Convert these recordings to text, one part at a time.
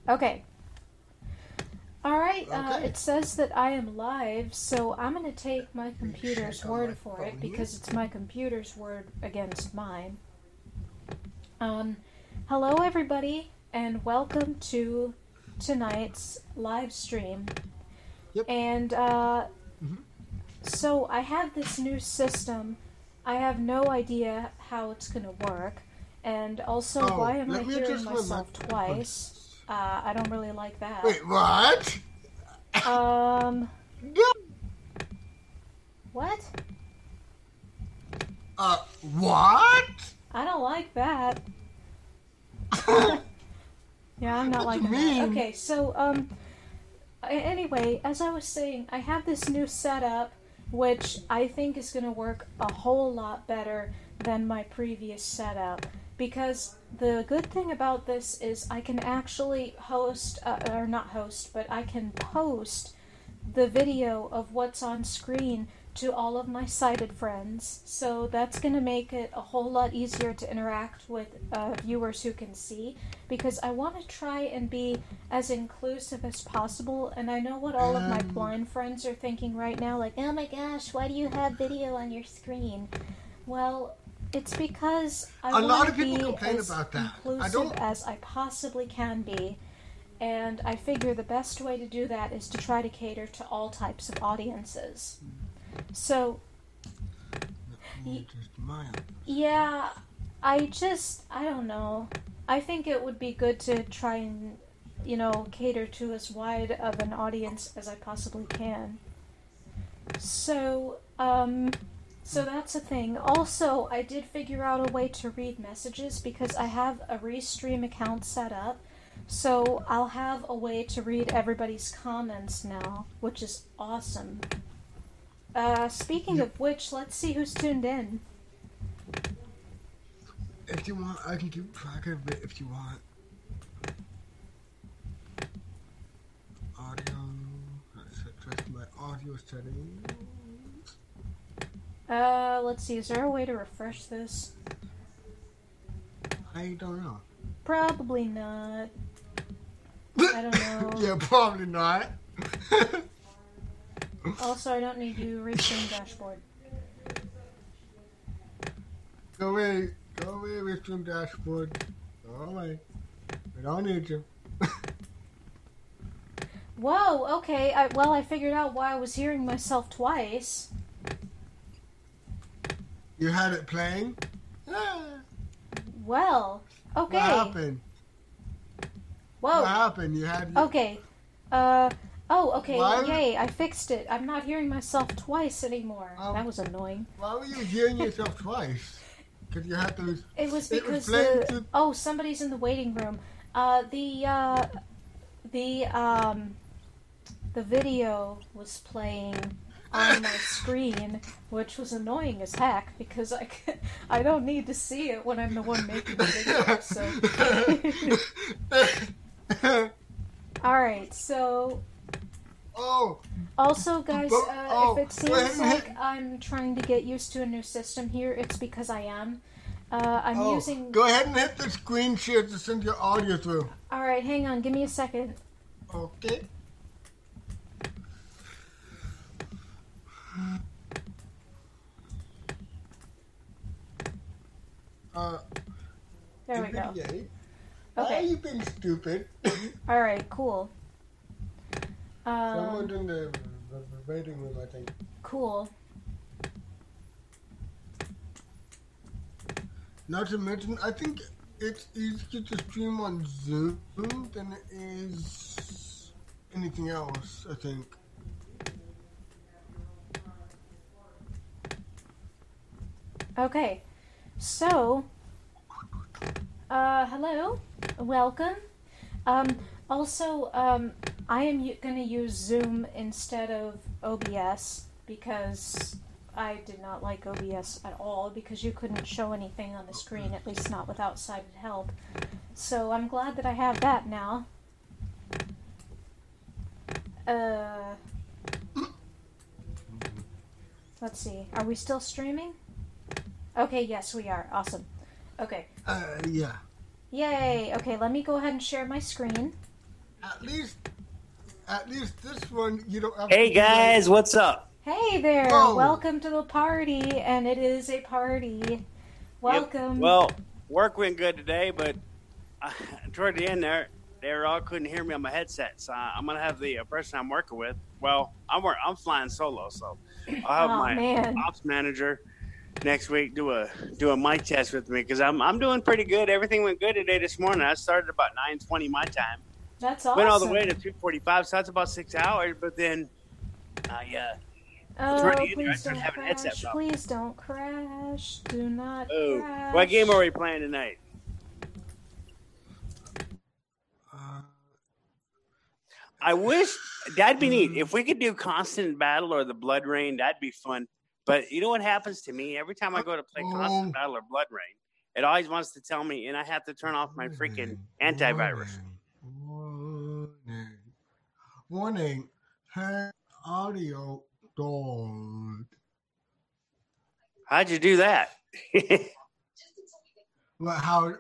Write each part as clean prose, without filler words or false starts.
Okay. Alright, Okay. it says that I am live, so I'm going to take my Let me computer's check on my word for phone it here. because it's my computer's word against mine. Um, Hello everybody, and welcome to tonight's live stream. Yep. And, Mhm. so I have this new system. I have no idea how it's going to work. And also, why Oh, am I let me hearing adjust my myself microphone. twice? I don't really like that. Wait, what? Um, No. what? What? I don't like that. Yeah, I'm not What you liking that. mean? Okay, so, anyway, as I was saying, I have this new setup, which I think is going to work a whole lot better than my previous setup. Because the good thing about this is I can actually host, or not host, but I can post the video of what's on screen to all of my sighted friends. So that's going to make it a whole lot easier to interact with viewers who can see, because I want to try and be as inclusive as possible. And I know what all of my And blind friends are thinking right now, like, oh my gosh, why do you have video on your screen? Well, it's because I a want lot to of people be complain as about that. I inclusive don't. as I possibly can be, and I figure the best way to do that is to try to cater to all types of audiences. So, Let me y- adjust my. yeah, I don't know. I think it would be good to try and, cater to as wide of an audience as I possibly can. So, so that's a thing. Also, I did figure out a way to read messages because I have a Restream account set up. So I'll have a way to read everybody's comments now, which is awesome. Speaking Yep. of which, let's see who's tuned in. If you want, I can keep track of it. If you want audio, let's adjust my audio settings. Let's see, is there a way to refresh this? I don't know. Probably not. I don't know. Yeah, probably not. Also, I don't need you, Restream dashboard. Go away, Restream dashboard. Go away. We don't need you. Whoa, okay, I figured out why I was hearing myself twice. You had it playing? Ah, Well, okay. what happened? What Whoa, happened? You had. okay. Okay, Why? yay, I fixed it. I'm not hearing myself twice anymore. That was annoing. Why were you hearing yourself twice? Because you had to. It was because playing to. oh, somebody's in the waiting room. The video was playing on my screen, which was annoying as heck because I don't need to see it when I'm the one making the video. So, all right. So, Oh. also, guys, Oh, if it seems like I'm trying to get used to a new system here, it's because I am. I'm using. Go ahead and hit the screen share to send your audio through. All right, hang on. Give me a second. Okay. There we go. Why are Okay. you being stupid? All right. Cool. Someone in the waiting room, I think. Cool. Not to mention, I think it's easier to stream on Zoom than it is anything else, I think. Okay. So, hello, welcome. Also, I am going to use Zoom instead of OBS because I did not like OBS at all because you couldn't show anything on the screen, at least not without sighted help. So I'm glad that I have that now. Let's see. Are we still streaming? Okay, yes, we are. Awesome. Okay. Yeah. Yay! Okay, let me go ahead and share my screen. at least this one you don't have Hey to guys, what's up? Hey there! Oh. Welcome to the party, and it is a party. Welcome. Yep. Well, work went good today, but toward the end there, they all couldn't hear me on my headset. So I'm gonna have the person I'm working with. Well, I'm flying solo, so I'll have my ops manager next week do a mic test with me because I'm doing pretty good. Everything went good today this morning. I started about 9:20 my time. That's awesome. Went all the way to 2:45, so that's about 6 hours. But then please don't crash. Please don't crash. Do not crash. What game are we playing tonight? I wish that'd be neat. If we could do Constant Battle or the Blood Rain, that'd be fun. But you know what happens to me? Every time I go to play Constant Battle or Blood Rain, it always wants to tell me, and I have to turn off my freaking antivirus. Warning. Her audio gone. How'd you do that? How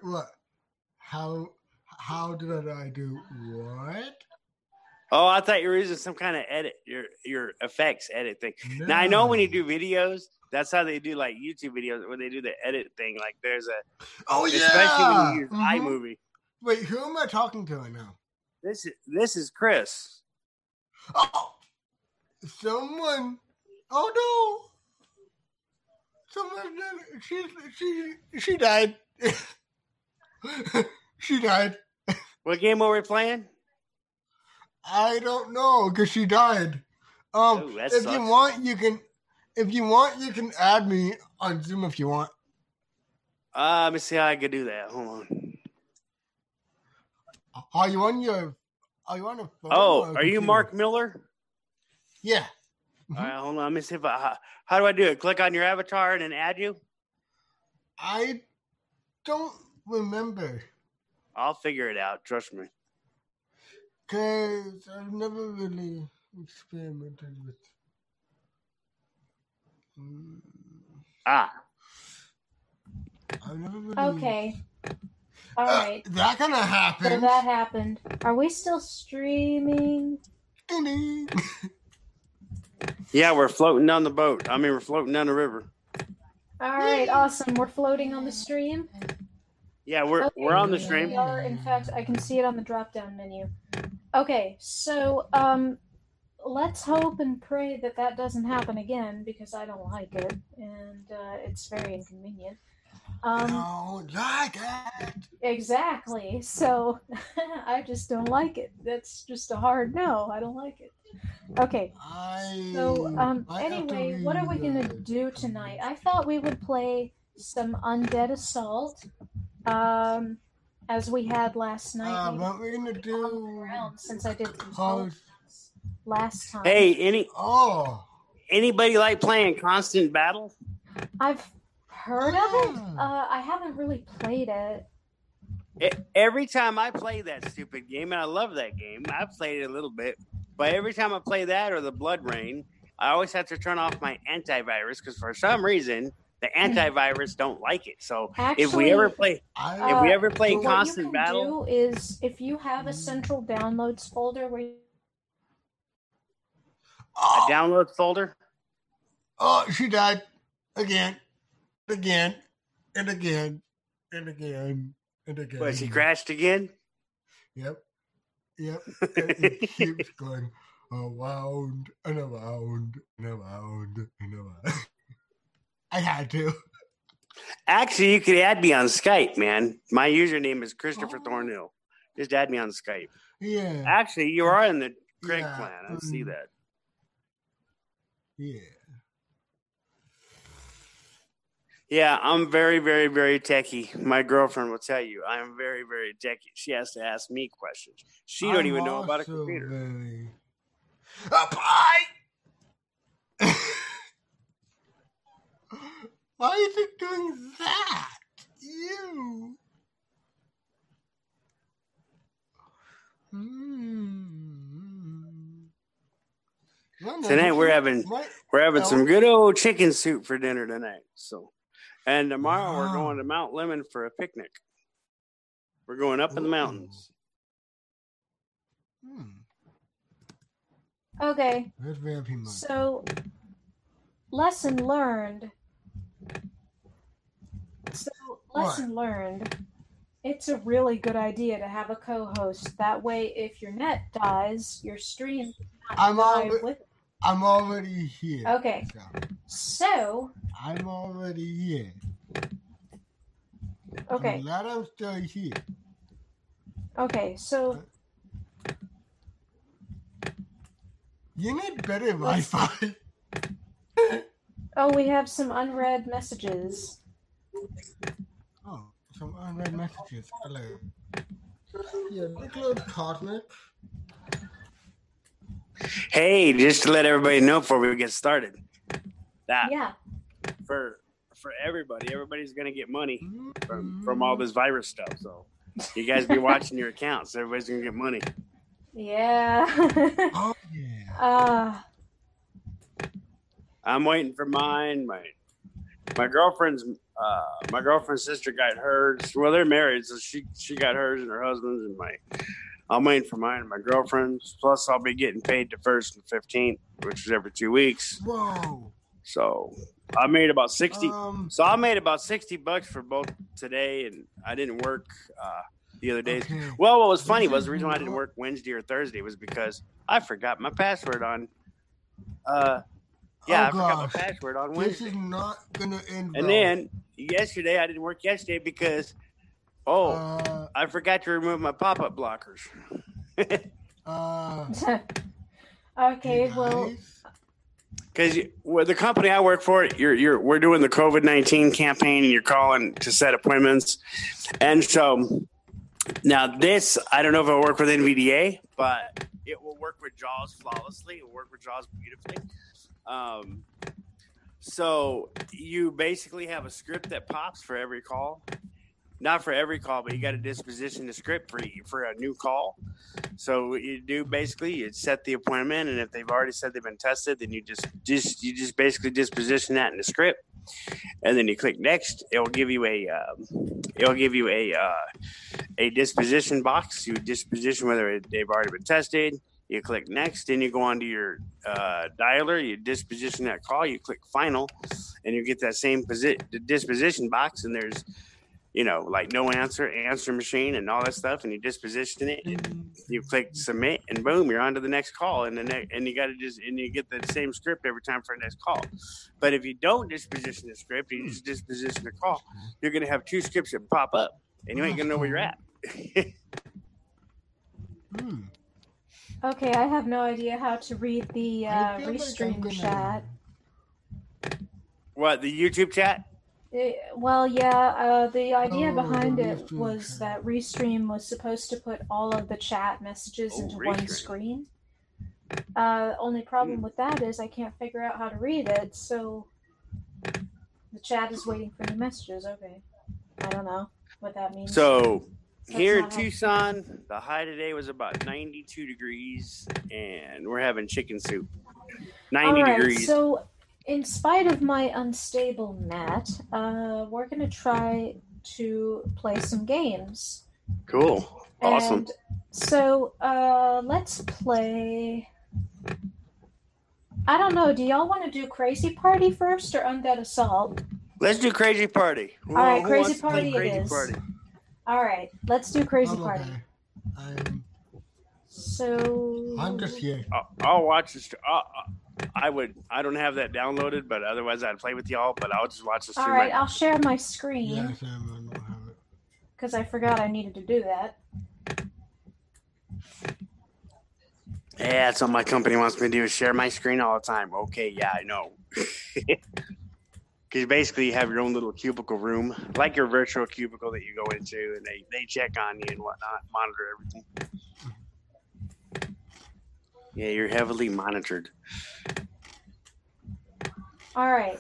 did I do what? Oh, I thought you were using some kind of edit, your effects edit thing. No. Now I know when you do videos, that's how they do like YouTube videos where they do the edit thing. Like there's especially when you use iMovie. Wait, who am I talking to right now? This is Chris. Oh, someone. Oh no! Someone. She died. She died. What game were we playing? I don't know because she died. If you want, you can. If you want, you can add me on Zoom if you want. Let me see how I could do that. Hold on. Are you on your phone? Oh, are you Mark Miller? Yeah. All right, hold on. Let me see if how do I do it? Click on your avatar and then add you? I don't remember. I'll figure it out. Trust me. Because I've never really experimented with. I've never really. Okay. All right. That kind of happened. So that happened. Are we still streaming? Yeah, we're floating down the boat. We're floating down the river. All right, awesome. We're floating on the stream. Yeah, we're on the stream. We are, in fact, I can see it on the drop-down menu. Okay, so let's hope and pray that doesn't happen again because I don't like it and it's very inconvenient. Don't like it. Exactly. So I just don't like it. That's just a hard no. I don't like it. Okay. Anyway, what are we gonna do tonight? I thought we would play some Undead Assault, as we had last night. What we're gonna do? Since I did last time. Hey, anybody like playing Constant Battle? I've heard of it. I haven't really played it. Every time I play that stupid game, and I love that game, I've played it a little bit, but every time I play that or the Blood Rain, I always have to turn off my antivirus because for some reason the antivirus don't like it. So actually, if we ever play Constant Battle, what you can do is if you have a central downloads folder where a downloads folder. Oh, she died again. And again. But she crashed again? Yep. And it keeps going around and around and around and around. I had to. Actually, you could add me on Skype, man. My username is Christopher Thornhill. Just add me on Skype. Yeah. Actually, you are in the Craig clan. I see that. Yeah. Yeah, I'm very, very, very techie. My girlfriend will tell you I'm very, very techie. She has to ask me questions. She don't even know about a computer. Why is it doing that? Ew. Tonight we're having some good old chicken soup for dinner tonight. And tomorrow we're going to Mount Lemmon for a picnic. We're going up in the mountains. Okay. That's very much. So, lesson learned. Lesson learned. It's a really good idea to have a co-host. That way, if your net dies, your stream I'm cannot die with it. I'm already here. Okay. So. I'm already here. Okay. I'm glad I'm still here. Okay, so. You need better Wi-Fi. Oh, we have some unread messages. Oh, some unread messages. Hello. Yeah, Nicholas Cosmic. Hey, just to let everybody know before we get started, that for everybody's gonna get money from all this virus stuff. So you guys be watching your accounts. Everybody's gonna get money. Yeah. Oh yeah. I'm waiting for mine. My girlfriend's sister got hers. Well, they're married, so she got hers and her husband's, and I'm waiting for mine and my girlfriend's. Plus, I'll be getting paid the 1st and 15th, which is every 2 weeks. Whoa. So I made about 60. So I made about $60 for both today, and I didn't work the other days. Okay. Well, what was funny was the reason why I didn't work Wednesday or Thursday was because I forgot my password on. I forgot my password on Wednesday. This is not gonna end. And then yesterday, I didn't work yesterday because I forgot to remove my pop-up blockers. Okay, well, because the company I work for, we're doing the COVID-19 campaign, and you're calling to set appointments, and so now this, I don't know if it'll work with NVDA, but it will work with JAWS flawlessly. It will work with JAWS beautifully. So you basically have a script that pops for every call. Not for every call, but you got to disposition the script for a new call. So what you do basically, you set the appointment, and if they've already said they've been tested, then you just basically disposition that in the script, and then you click next. It'll give you a disposition box. You disposition whether they've already been tested. You click next, then you go onto your dialer. You disposition that call. You click final, and you get that same disposition box. And there's, like no answer machine, and all that stuff. And you disposition it, and you click submit, and boom, you're on to the next call. And you got to you get the same script every time for the next call. But if you don't disposition the script, you just disposition the call, you're gonna have 2 scripts that pop up, and you ain't gonna know where you're at. Okay, I have no idea how to read the Restream chat. What, the YouTube chat? The idea behind it was that Restream was supposed to put all of the chat messages into one screen. Only problem with that is I can't figure out how to read it, so the chat is waiting for new messages. Okay. I don't know what that means. So here in Tucson, the high today was about 92 degrees, and we're having chicken soup. 90 degrees. So in spite of my unstable net, we're going to try to play some games. Cool. Awesome. And so let's play... I don't know, do y'all want to do Crazy Party first or Undead Assault? Let's do Crazy Party. All right, Crazy Party it is. All right, let's do Crazy Party. I'm just here. I'll watch this. I don't have that downloaded, but otherwise I'd play with y'all. But I'll just watch the stream. All right, I'll share my screen. Yes, I don't have it. Because I forgot I needed to do that. Yeah, that's what my company wants me to do, is share my screen all the time. Okay, yeah, I know. Because basically you have your own little cubicle room, like your virtual cubicle that you go into, and they check on you and whatnot, monitor everything. Yeah, you're heavily monitored. All right.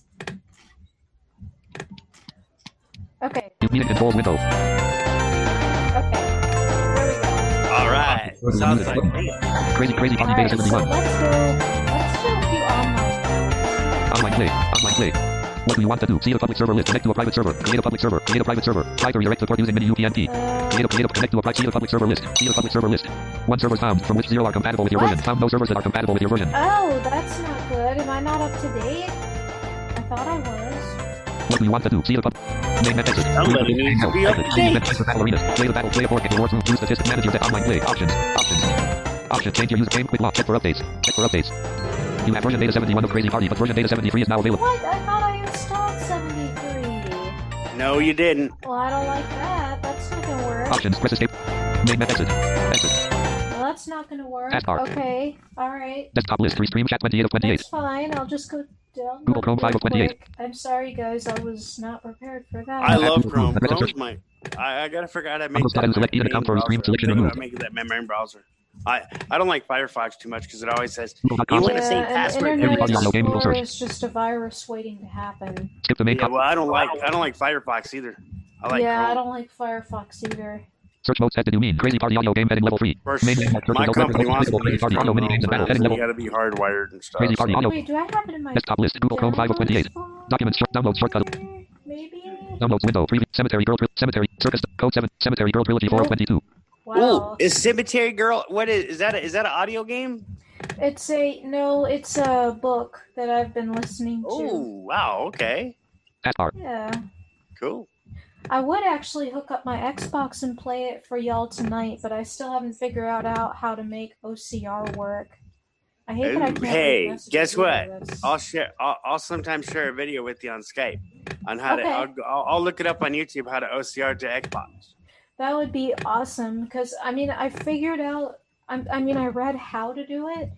Okay. You need a controls window. Okay. There we go. All right. Sounds like me. Crazy Party All Beta right, so 71. let's do a few online. Online play. What do you want to do? See the public server list. Connect to a private server. Create a public server. Create a private server. Try to redirect to port using mini UPnP. Connect to a see the public server list. See the public server list. 1 servers found from which 0 are compatible with your version. Found no servers that are compatible with your version. Oh, that's not good. Am I not up to date? I thought I was. What do you want to do? See the public main exit. Somebody needs to be up to date. Battle arenas. Play the battle. Play a board. Get rewards room. View statistics. Manage your online play. Options. Change your user game. Quick lock. Check for updates. You have version data 71 of Crazy Party, but version data 73 is now available. What? I thought I installed 73. No, you didn't. Well, I don't like that. That's not gonna work. Options. Press escape. Main exit. Well, that's not gonna work. Taskbar. Okay. Alright. Desktop list. Restream chat 28 of 28. That's fine. I'll just go down. Google Chrome 5 of 28. I'm sorry, guys. I was not prepared for that. I love Chrome. Chrome's my. I gotta figure out how to make that. Select even account for restream selection removed. Making that my main browser. I don't like Firefox too much because it always says you Google.com. want to say and password. Internet Every audio game Google Explorer search. is just a virus waiting to happen. Skip the main Yeah, well, I don't like Firefox either. I like Yeah, I Chrome. don't like Firefox either. Search mode set. Did you mean Crazy Party audio game heading level 3? First, Main my company wants me to Crazy use Party audio mini games and battle heading You level. gotta be hardwired and stuff. Crazy Party audio. Wait, do I have it in my Desktop list. Google Chrome 5 of 28. Documents. Download shortcut. Maybe? Downloads window. Preview. Cemetery. Circus. Code 7. Cemetery Girl Trilogy 4 of 22. Wow. Ooh, is Cemetery Girl? What is that? Is that an audio game? It's a book that I've been listening to. Oh, wow. Okay, Taskbar. Yeah. cool. I would actually hook up my Xbox and play it for y'all tonight, but I still haven't figured out how to make OCR work. I hate that I can't Hey, leave messages guess either. what? That's- I'll sometimes share a video with you on Skype on how Okay. to. I'll look it up on YouTube how to OCR to Xbox. That would be awesome because I figured out. I read how to do it.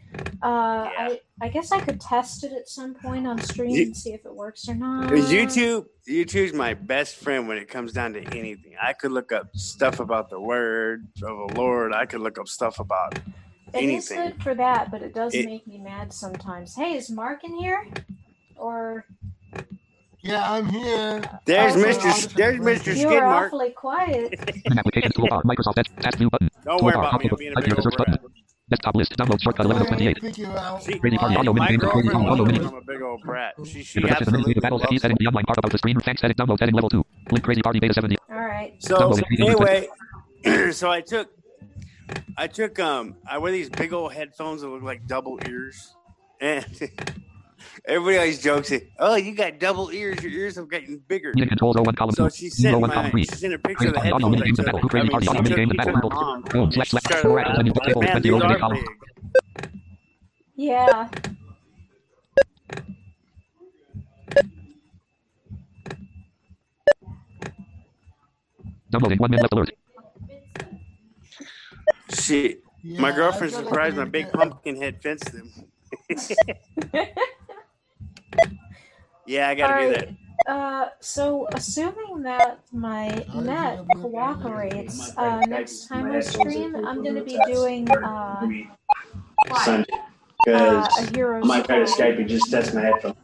I guess I could test it at some point on stream and see if it works or not. YouTube's my best friend when it comes down to anything. I could look up stuff about the word of the Lord. I could look up stuff about It is anything. good for that, but it does make me mad sometimes. Hey, is Mark in here? Or Yeah, I'm here. There's Oh, Mr. you were Skidmark. awfully quiet. Application toolbar. Microsoft task view button. Don't worry Toolbar. about me. I'm being a Type big your old search button. brat. Desktop list. Download shortcut 11 of 28. Figure out See, Crazy Party audio my mini games. girlfriend Audio wants mini. to I'm a big old brat. She If the absolutely battle loves setting it. the online part of the screen. Thanks. Edit. Download setting level 2. Link Crazy Party beta 70. Alright. So anyway, so I wear these big old headphones that look like double ears, and everybody always jokes it. Oh, you got double ears. Your ears have gotten bigger. Meeting controls 01 column 2. So she sent 01 column 3. a picture of the Crazy Party audio headphones. mini games and battle. Crazy Party audio mini games and battle. Boom. Slash. More actions and table. Man, 20 these over are column. big. Yeah. Downloading 1 minute left alert. Shit. Yeah, My girlfriend's I gotta surprised my figure big that- pumpkin head fenced them. Yeah, I gotta do that. So assuming that my net cooperates, next time I stream, I'm gonna be doing Sunday. a Because Heroes I might try to Fall. Skype and just test my headphones.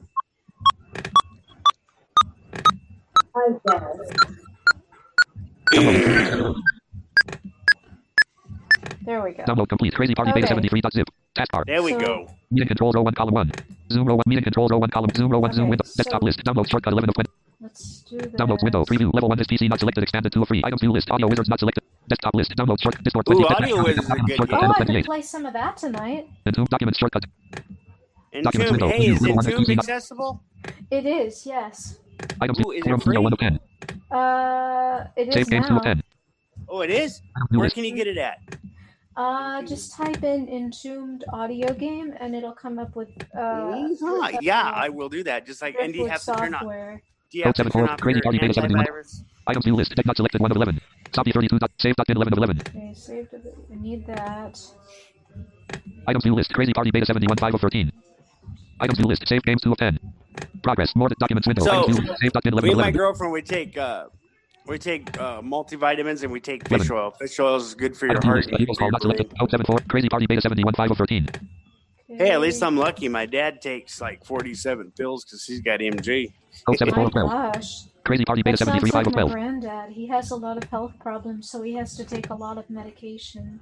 There we go. Download complete. Crazy Party beta Okay. 73.zip. Taskbar. There we So- go. Meeting controls 01 column 1. Zoom row 1. Meeting controls 01 column. Zoom row 1. Zoom Okay, window. so- Desktop list. Download shortcut 11 of 20. Let's do that. Downloads window. Preview. Level 1. This PC not selected. Expanded to a free. Items view list. Audio wizards not selected. Desktop list. Download short. Discord 20. Ooh, Audio Wizards is a good Shortcut game. 10 Oh, of I could 28. play some of that tonight. Entomb documents shortcut. Documents Entomb, window. hey, is Preview. Level 1. This Entomb PC not. accessible? It is, yes. Items Ooh, is it forum 3 free? 1 of 10. It is Save games 2 now. of 10. Oh, it is? Items view Where list. can you get it at? Just type in Entombed audio game and it'll come up with Yeah, I will do that. Just like, and do you have to turn on? software. Do you have to turn 074, off Crazy your Party beta 71. antivirus? Items view list. Tech not selected 1 of 11. Copy 32. Save. 11 of 11. Okay, saved it. We need that. Items view list. Crazy Party beta 71. 5 of 13. Items view list. Save games 2 of 10. Progress. More documents window. So, Items view list. Save. 11 Me of and my 11. girlfriend, we take multivitamins and we take fish Lemon. oil. Fish oil is good for your Items view heart. list. Equals call not selected. 074. Crazy Party beta 71. 5 of 13. Hey, at least I'm lucky. My dad takes like 47 pills because he's got MG. 074 My of 12. gosh. Crazy Party beta That sounds 73. 5 like of my 12. granddad. He has a lot of health problems, so he has to take a lot of medication.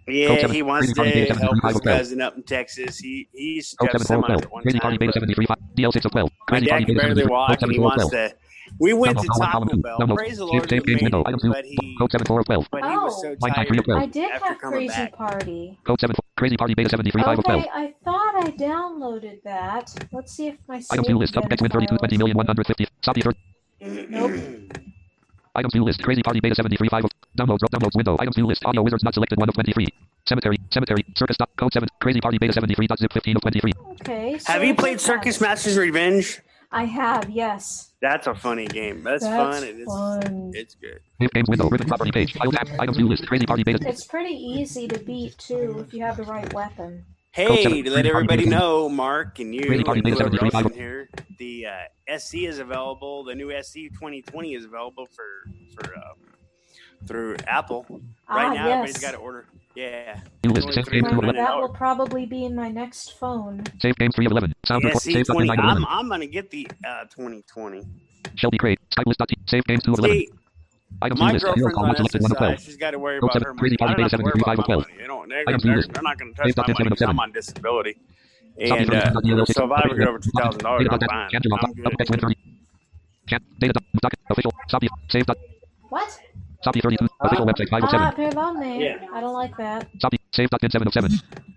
Yeah, he wants to Crazy help his 12. cousin up in Texas. He's Code Jeff 7 4 Semi 12. at one Crazy time. Party Beta but 73 DL6 of 12. My Crazy dad Party can Beta barely 73. walk, Code and 7 he 4 wants 12. to. We went to Download Taco 1 Bell. Download. Praise the Lord, Save we games made window. it, Item 2. but he Code 7 4 12. but he was so Line time 3 of tired 12. I did after have coming Crazy back. Party. Code 7 4. Crazy Party Beta 73 5 of 12. Okay, I thought I downloaded that. Let's see if my Item save 2 list. Subtext win 32 files. 20,150. Copy 30. Nope. Item 2 list. Crazy Party Beta 73 5 of downloads. Downloads window. Item 2 list. Audio Wizards not selected 1 of 23. Cemetery. Circus. Code 7. Crazy Party Beta 73. Zip 15 of 23. Okay. So Have I you did played Circus Masters Revenge? I have, yes. That's a funny game. That's fun. And fun. it's good. Save games window. Ribbon property page. File tab. Item 2 list. Crazy Party Beta. It's pretty easy to beat too if you have the right weapon. Hey, to let everybody know, Mark and you Crazy Party and Beta whoever 73 else in here, the SC is available. The new SC 2020 is available for through Apple right now. Yes. Everybody's got to order. Yeah. New list. Save games 2 of 11. That will probably be in my next phone. Save games 3 of 11. Sound The report. SC Save 20. 9 of 11. I'm gonna get the 2020. Shelby Crate. Skype list. Save games 2 of 11. See, Item 2 my list. Hero girlfriend's call on not selected 1 of 12. SSI. She's got to worry Code about 7. her money. Crazy I Party don't Beta have to worry 73 5 about of my 12. money. You know, Item 2 list. they're not going to Save touch my money 7 of because 7. I'm on disability. Copy And 30. so if I ever get over $2,000, I'm fine. I'm good. Data. Official. Copy. Save. What? Copy 32. Official website 5 of 7. Perdone. Yeah. I don't like that. Copy. Save. 7 of 7.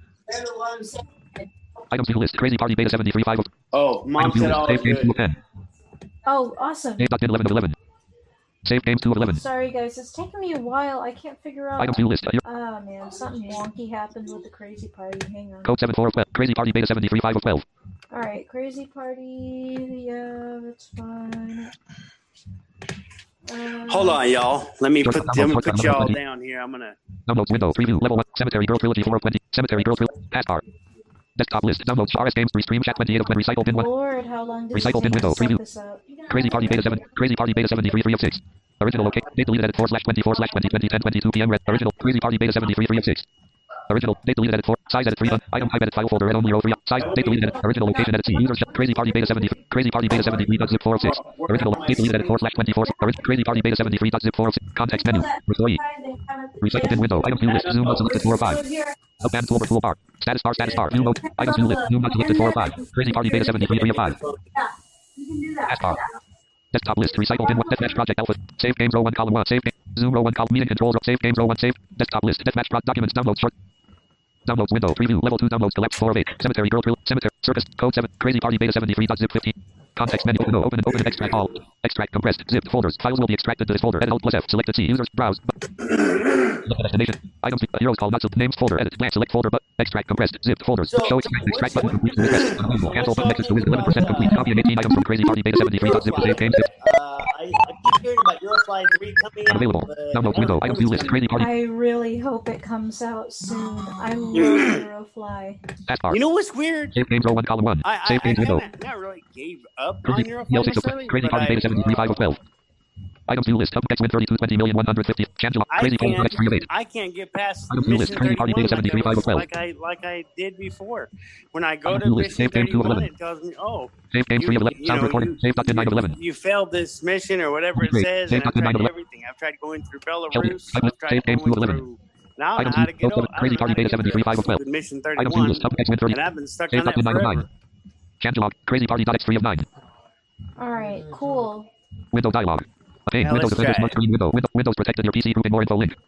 Item 2 list. Crazy Party Beta 73 5 of. Oh, Mom Item 2 said list. all Save games 2 of 10. Oh, awesome. Save. 11 of 11. Save games 2 of 11. Sorry guys, it's taking me a while. I can't figure out. Item 2 list. Ah man, something wonky happened with the Crazy Party. Hang on. Code 7 4 of 12. Crazy Party Beta 73 5 of 12. Alright, Crazy Party. Yeah, that's fine. Hold on, y'all. Let me Sure, put y'all down here. I'm gonna. Downloads window. Preview. Level 1. Cemetery Girl Trilogy 4 of 20. Cemetery Girl Trilogy. Taskbar. Desktop list. Downloads. RS Games. Restream chat 28 of 20. Recycle bin 1. Lord, how long does Recycle it bin take window. to set Preview. this up? Crazy Party Beta 7. Crazy Party Beta 73 3 of 6. Original location. Date deleted edit 4/24/2020 10:22 p.m. Red. Original. Crazy Party Beta 73 3 of 6. Original. Date deleted edit 4. Size edit 3. Item type edit file folder edit only row 3. Size. Date deleted edit. Original location edit C. User. Crazy Party Beta 73. Crazy Party Beta 73.zip 4 of 6. Original. Date deleted edit 4/24. Crazy Party Beta 73.zip 4 of 6. Context menu. Restore. Recycle bin window. Item view list. Zoom not selected 4 of 5. Up toolbar toolbar. Status bar. View mode. Items view list. Zoom not selected 4 of 5. Crazy Party Beta 73 3 of 5. Taskbar. Desktop list. Recycle bin 1. Deathmatch project alpha. Save games row 1 column 1. Save. Zoom row 1 column. Meeting controls. Save games row 1. Save. Desktop list. Deathmatch documents. Downloads short. Downloads window. Preview. Level 2 downloads. Collect 4 of 8. Cemetery Girl. Cemetery. Circus. Code 7. Crazy Party Beta 73.zip 15. Context menu. Open and extract all. Extract compressed. Zipped folders. Files will be extracted to this folder. Edit Alt plus F. Selected C. Users. Browse. Select destination. Items. Heroes call not names folder. Edit. Blank. Select folder. But extract compressed. Zipped folders. Show extract button complete. Cancel button. Next to is 11% complete. Copy and 18 items from Crazy Party Beta 73.zip to save game 6. I keep hearing about Eurofly 3 coming out. Available. Download window. Item view list. Crazy Party. I really hope it comes out soon. I love Eurofly. Taskbar. You know what's weird? Save games row 1 column 1. Save games window. Not really gave up on Crazy Eurofly necessarily, Crazy but Party Beta 73 5 of 12. Items view list. Subtext win 32 20,150. Changela. Crazy Party Beta 3 of 8. I can't get past Item view list. mission Crazy Party Beta 31 73 5 of 12. like I did before. When I go Item to view list. mission Save game 2 of 31, 11. it tells me, oh, Save game 3 of 11. Sound recording. Save dot 9 of 11. you failed this mission or whatever it Great. says, Save and I've dot 9 tried of 11. everything. I've tried going through Shelby. Belarus. Save I've tried game 2 of going 11. through. Now I know Items how to get view over. Crazy Party Beta 73 5 of 12. Mission Items view 31, list. Subtext win 30. and I've been stuck Save on dot that 9 of forever. 9. Changelog. Crazy Party X 3 of 9. Alright, cool. Window dialog. A pane. Now Windows let's Defender try Smart Screen window. Windows protected your PC grouping more info link.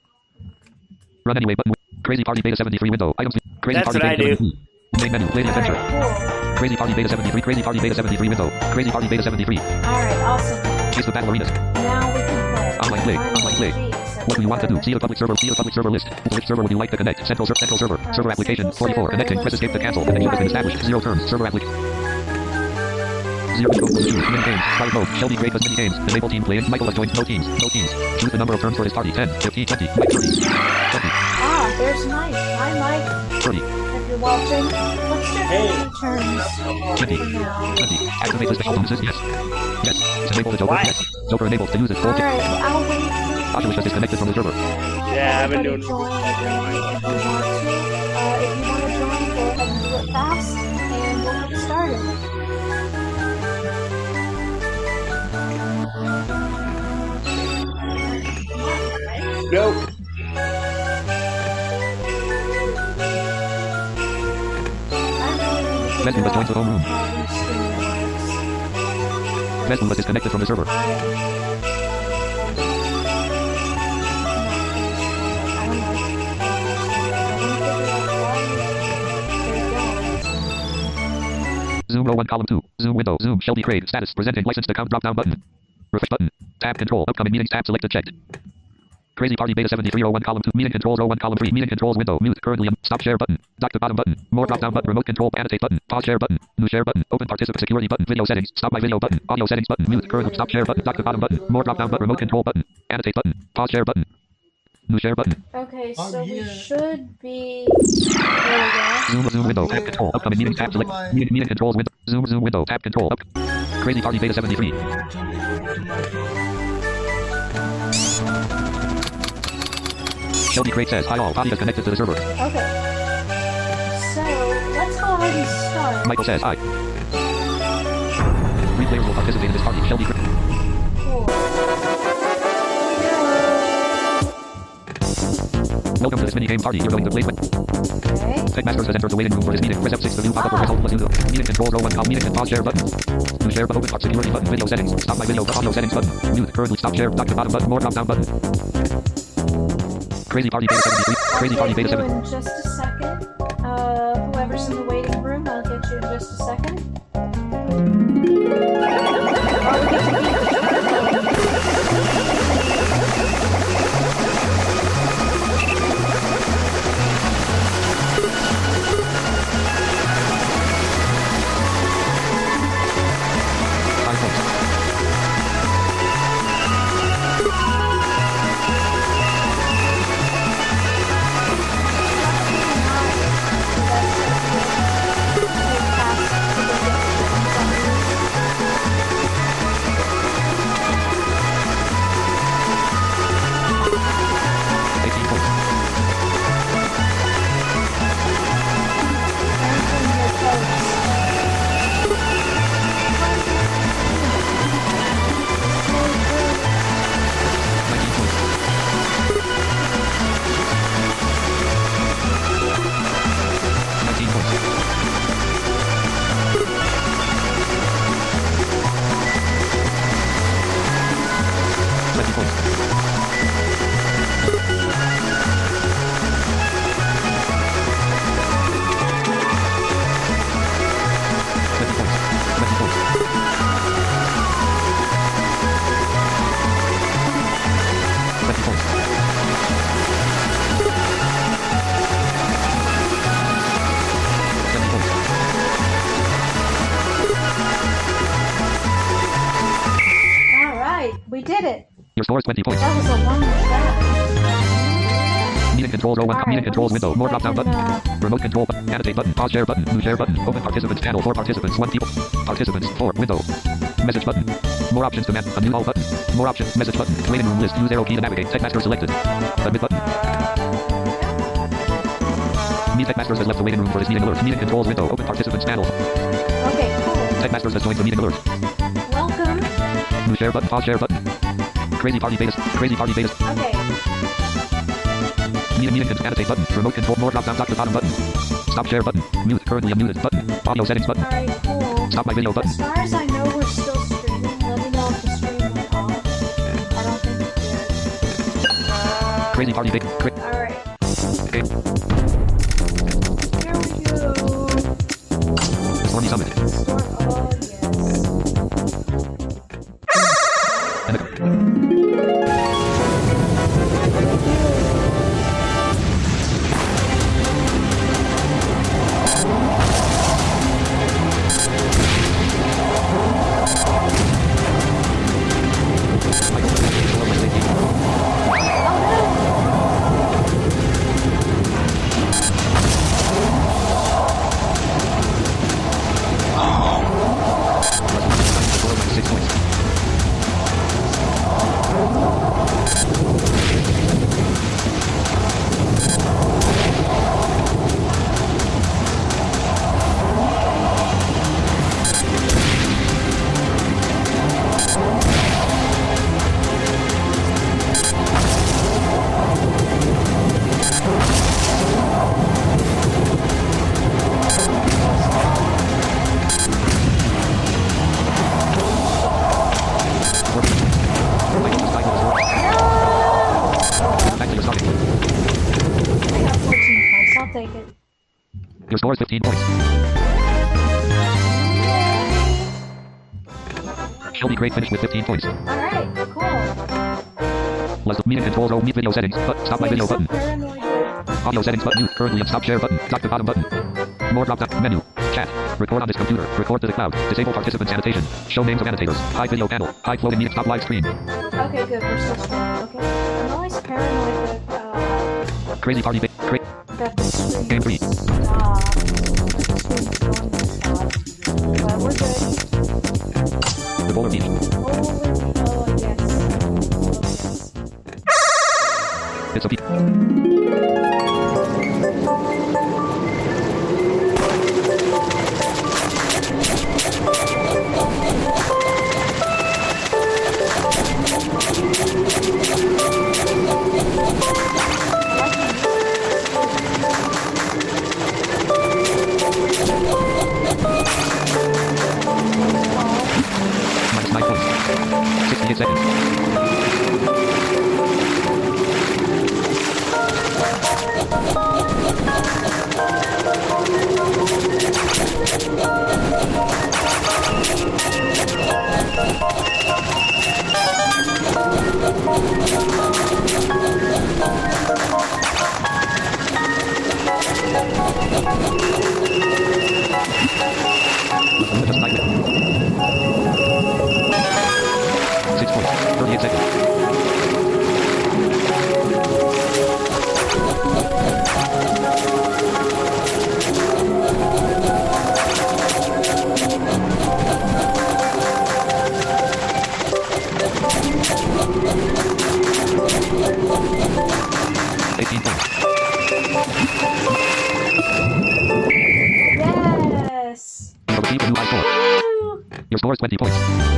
Run anyway button. Crazy Party Beta 73 window. Items. Crazy That's Party what I Beta do. 73. Main menu. Lady Adventure. Alright, cool. Crazy Party Beta 73. Crazy Party Beta 73 window. Crazy Party Beta 73. Alright, awesome. Chase the battle arenas. Now we can play. Online play. Online play. Jeez, What do you want to do? that's See the public server. See the public server list. Which server would you like to connect? Central server. Server application. 44. Connecting. Press escape to cancel. And the user has been established. 0 terms. Server application. 0 scope will choose. Mini games. Private mode. Shelby create as mini games. Enable team playing. Michael has joined. No teams. No teams. Choose the number of terms for his party. 10, 15, 20, 30, 20. Ah, there's Mike. Hi, Mike. 30. If you're watching, let's do any turns 20. for now. 20. Activate the special bonuses. Yes. Yes. Enable the Joker. Why? Yes. Joker enabled to use his 4. Alright, I'll wait for Oculus is disconnected from the server. Yeah, I've been doing. join if you want to. If you want to join, go ahead and do it fast, and we'll get started. Nope. Vesmund has joined the home room. how Restream works. Vesmund is connected from the server. I don't Zoom row 1 column 2. Zoom window. Zoom Shelby Craig. Status. Presenting licensed account drop down button. Refresh button. Tab control. Upcoming meetings tab selected checked. Crazy Party Beta 73 row 1 column 2. Meeting controls row 1 column 3. Meeting controls window. Mute currently. Stop share button. Dock to bottom button. More drop down button. Remote control. Annotate button. Pause share button. New share button. Open participant security button. Video settings. Stop my video button. Audio settings button. Mute currently. Stop share button. Dock to bottom button. More drop down button. Remote control button. Annotate button. Pause share button. New share button. Okay, I'm so we here. should be. There we go. Zoom window. Tab control. Upcoming meeting tab select. Meeting controls window. Zoom window. Tab control. Up. Crazy Party Beta 73. Shelby Craig says, hi all, Party is connected to the server. Okay. So let's go ahead and start. Michael says, hi. 3 players will participate in this party. Shelby Craig. Cool. Welcome to this mini-game party. You're going to play with. Okay. Techmasters has entered the waiting room for this meeting. Press F6 to view pop-up or result plus user. Meeting control row 1 meeting and pause share button. New share button. Open part security button. Video settings. Stop my video. Audio settings button. Mute. Currently stop share. Dock to bottom button. More drop down button. Crazy Party Beta 73. Crazy Party Beta 7. In just a second. Whoever's in the waiting room, I'll get you in just a second. We did it. Your score is 20 points. That was a long battle. Meeting controls row 1. Alright, Meeting controls let me window. see More if I drop down can, button. Remote control button. Annotate button. Pause share button. New share button. Open participants panel. 4 participants. 1 people. Participants. 4. Window. Message button. More options to map. A new all button. More options. Message button. Waiting room list. Use arrow key to navigate. Techmaster selected. Admit button. Meet Techmasters has left the waiting room for this meeting alert. Meeting controls window. Open participants panel. Okay, cool. Techmasters has joined the meeting alert. Welcome. New share button. Pause share button. Crazy Party Beta. Crazy Party Beta. Okay. Meeting control. Annotate button. Remote control. More drop down. Dock to bottom button. Stop share button. Mute. Currently unmuted button. Audio settings button. Alright, cool. Stop my video button. As far as I know, we're still streaming. Let me know if the stream went off. I don't think it did. Crazy Party Beta. Alright. Okay. Here we go. Stormy Summit. Store. Oh, yes. And take it. Your score is 15 points. Shelby Craig finished with 15 points. Alright, cool. Was the meeting controls row meet video settings, but stop my video button. Paranoid. Audio settings button, mute, currently on stop share button, top to bottom button. More drop down, menu, chat, record on this computer, record to the cloud, disable participants annotation, show names of annotators, hide video panel, hide floating meeting, stop live stream. Okay, good, we're still starting. Okay. I'm always paranoid that, Crazy party, that the stream Game 3. stops. But we're good. The bowler beach. Oh, yes. It's a beach. Minus 9 points. 68 seconds. Just 9 minutes. 6 points. 38 seconds. Yes! So achieve a new high score. Woo! Your score is 20 points.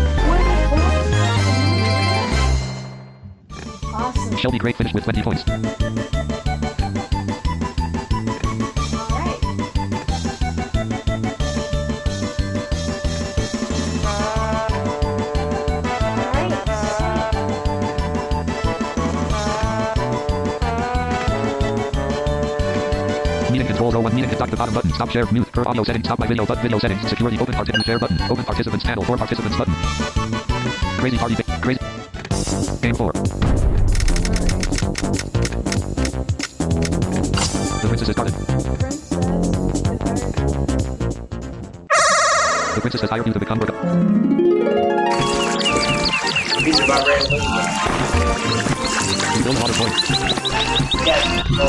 Awesome. Shelby Craig finished with 20 points. Alright. Meeting controls row 1 meeting conduct the bottom button. Stop share mute. Per audio settings. Stop my video video settings. Security open participant share button. Open participants panel. 4 participants button. Crazy party. Crazy. Game 4. The Princess's Garden. The princess has hired you to become her. He's about ready to leave. You build a lot of points. Yes.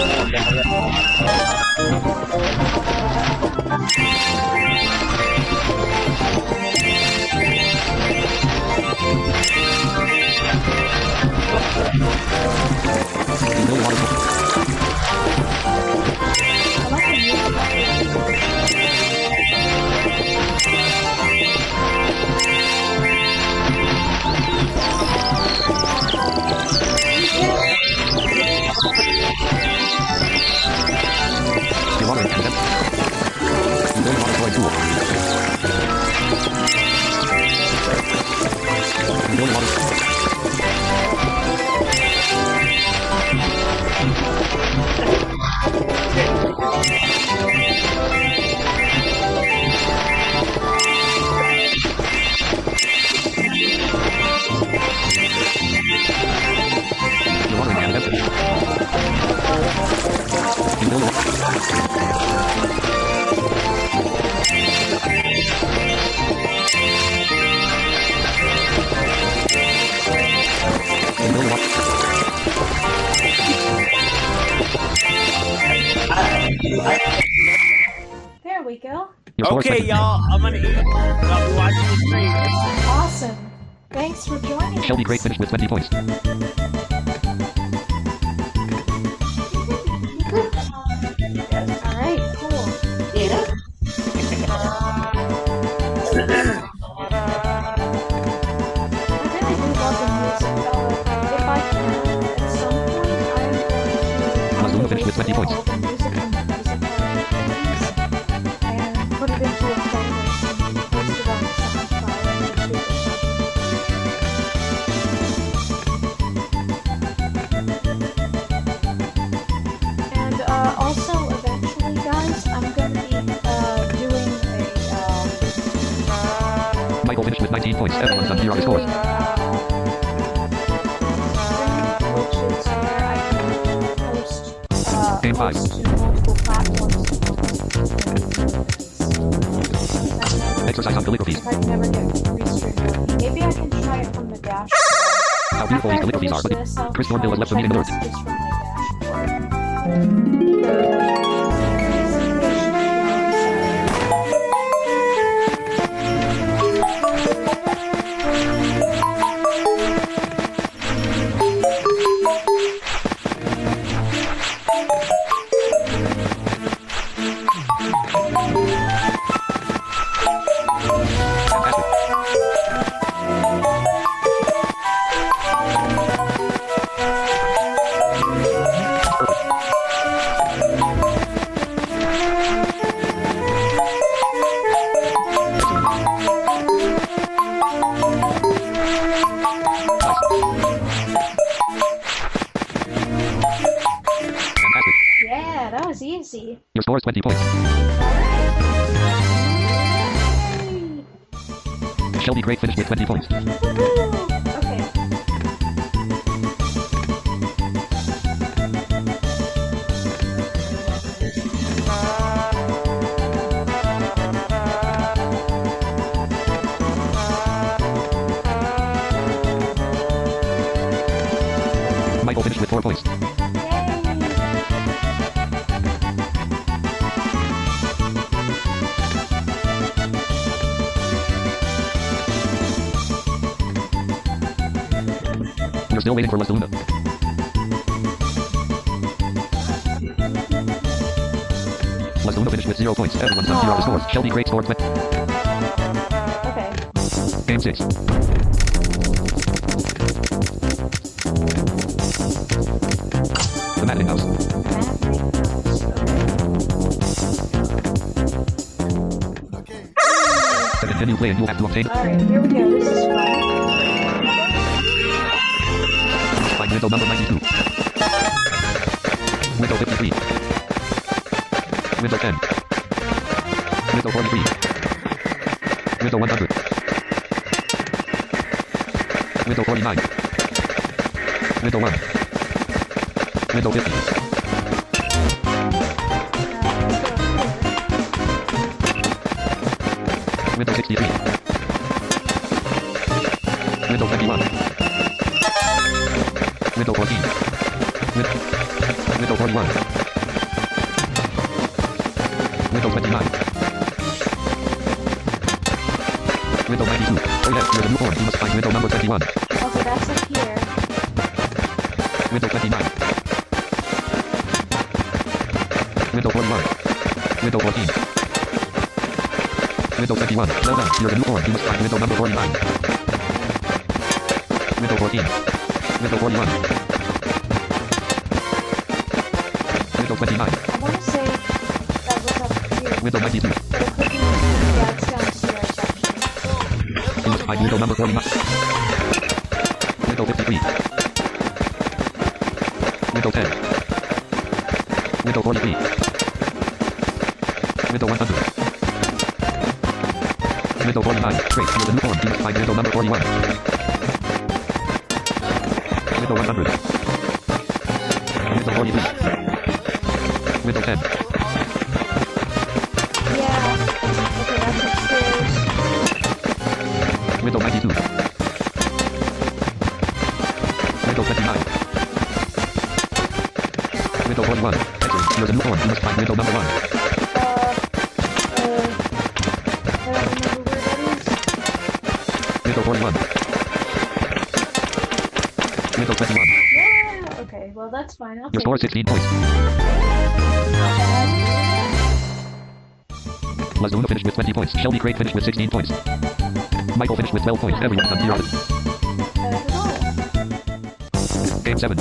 You build a lot of points. You're watering and then you build a lot of points too. You build a lot of You're watering and then you build a lot. You build a lot. There we go. Your score is Okay, 20. y'all. I'm gonna eat. I'll be watching the stream. Awesome. Thanks for joining us. Shelby Craig finished with 20 points. Alright, cool. Yeah. I really do love the music. If I can, at some point, I'm going Must to finish with 20 points. all the music from the music collections and put it into a playlist and post it on SoundCloud and YouTube or something. And also, eventually, 17 points. Everyone's done. Here are the scores. Which is where I can post, Game 5. post to multiple platforms. Exercise on calligraphy. If I can never get restreamed. Maybe I can try it from the dashboard. How beautiful these calligraphies are. Chris Thornhill has left the meeting alert. Yeah, that was easy. Your score is 20 points. Yay! Shelby Craig finished with 20 points. Woohoo! Okay. Michael finished with 4 points. You're still waiting for La Luna. La Luna finished with 0 points. Everyone's done. Here are the scores. Shelby Craig scored 20. Okay. Game 6. The Maddening House. Okay. To continue playing, you'll have to obtain. Alright, here we go. This is fun. Find window number 92. Window 53. Window 10. Window 43. Window 100. Window 49. Window 1. Window 50. Window 63. Window 21. Window 14. Window 41. Window 29. Window 92. Oh yes, you're the new form. You must find window number 21. Okay, that's up here. Window 29. Window 41. Window 14. Window 21. Well done. You're the new form. You must find window number 49. Window 14. Window 41. Window 29. I want to say that was up here. Window 92. But it could be, yeah, it's downstairs actually. You must find window number 49. Window 53. Window 10. Window 43. Window 100. Window 49. Great, you're the new form. You must find window number 41. Window 100. Window 43. Window 10. Yeah. Okay, that's upstairs. Window 92. Window 29. Window 41. Excellent. You're the new form. You must find window number 1. I don't remember where that is. Window 41. Window 21. Yeah, okay, well that's fine. I'll Your take score it. is 16 points. Not bad. Lazuna finished with 20 points. Shelby Craig finished with 16 points. Michael finished with 12 points. Everyone's done. Here are the Game 7.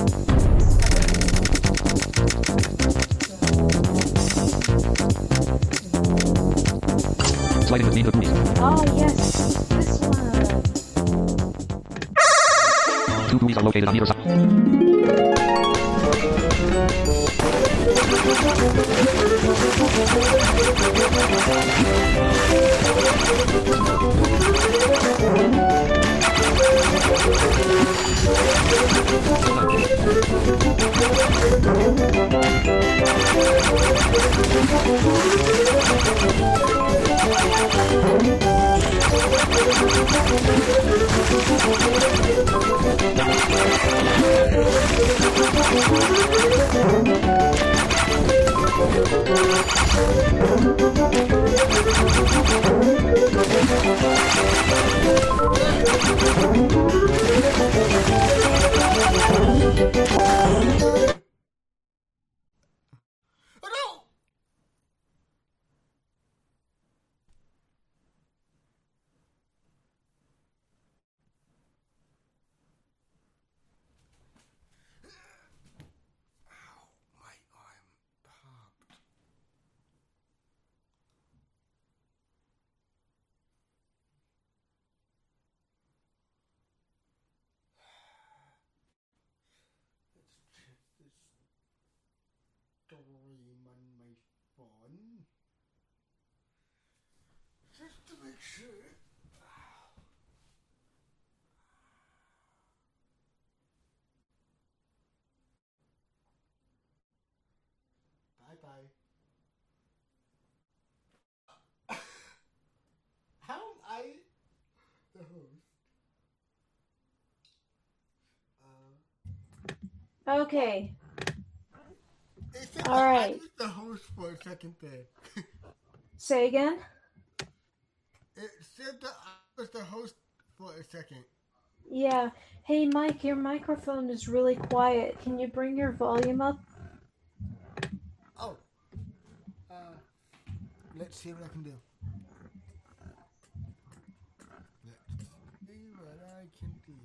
Sliding between the booties. Oh yes, this one. 2 booties are located on either side. Oh no! Ow, my arm popped. Let's check this stream on my phone. Just to make sure. Bye bye. How am I the host? Okay. It said All that right. I was the host for a second there. Say again? It said that I was the host for a second. Yeah. Hey, Mike, your microphone is really quiet. Can you bring your volume up? Oh. Let's see what I can do. Let's see what I can do.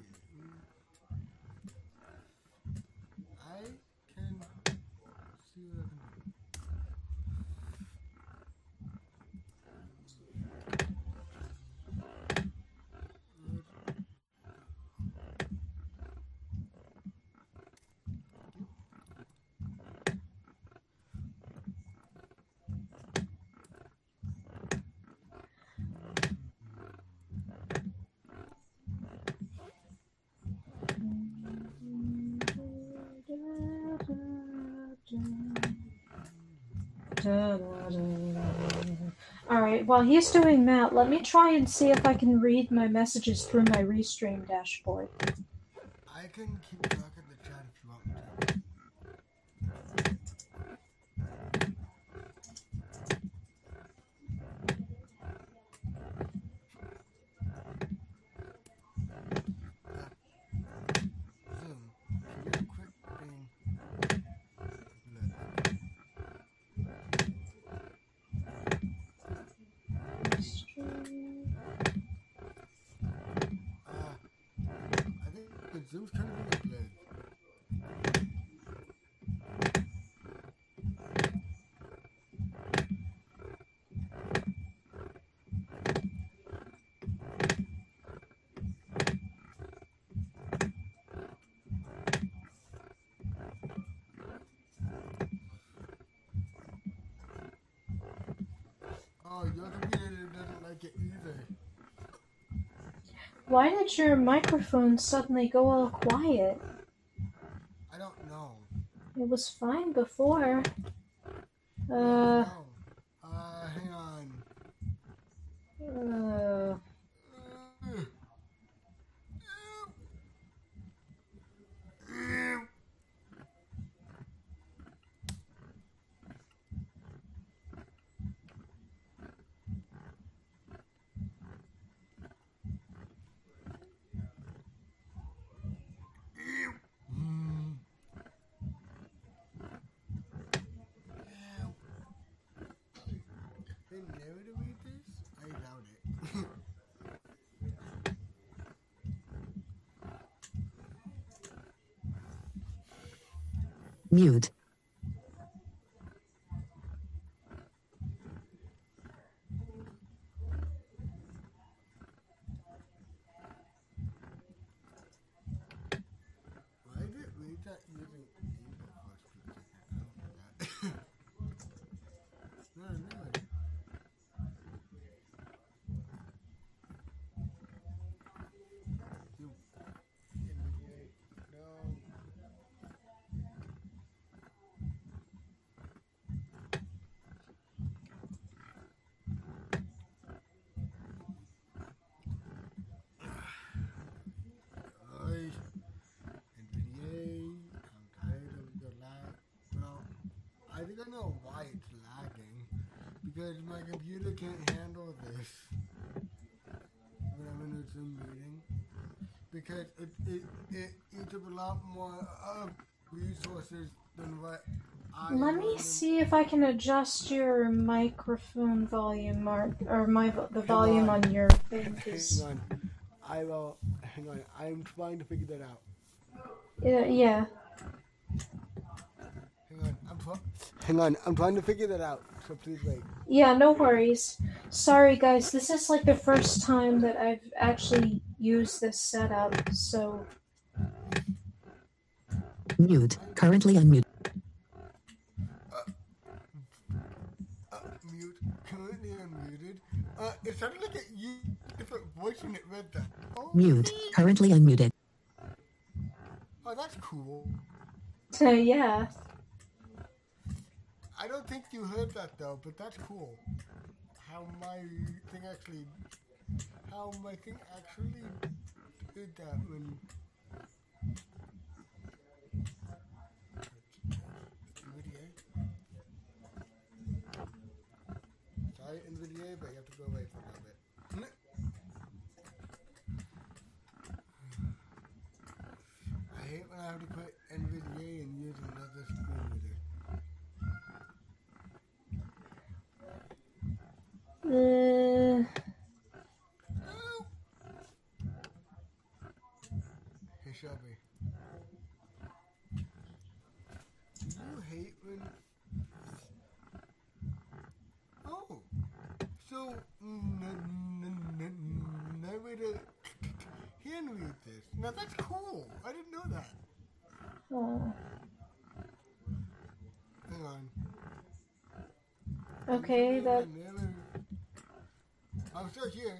I can see what I can do. Alright, while he's doing that, let me try and see if I can read my messages through my Restream dashboard. I can keep track of the chat if you want me to. Zoom, can you quit being blood? I think the Zoom's kind of being blood. Oh, you're the leader that doesn't like it either. Why did your microphone suddenly go all quiet? I don't know. It was fine before. No. Hang on. They never read this? I doubt it. Mute. Why did it read that using input first? I don't know that. don't know why it's lagging. Because my computer can't handle this when I'm in a Zoom meeting. Because it eats up a lot more resources than what I Let me see if I can adjust your microphone volume the volume on your thing. Hang on. Hang on. I'm trying to figure that out. Yeah. Hang on. I'm trying to figure that out. So please wait. Yeah, no worries. Sorry, guys. This is like the first time that I've actually used this setup, so... Mute. Currently unmuted. Mute. Currently unmuted. It sounded like it used a different voice when it read that. Oh, Mute. Currently unmuted. Oh, that's cool. Yeah. I don't think you heard that though, but that's cool. How my thing actually did that when. Sorry, NVIDIA, but you have to go away for a little bit. I hate when I have to quit NVIDIA and use another screen reader. Hey Shelby, do you hate when... Oh, so no way to hand read this. Now that's cool. I didn't know that. Oh. Hang on. Okay, that... I'm still here.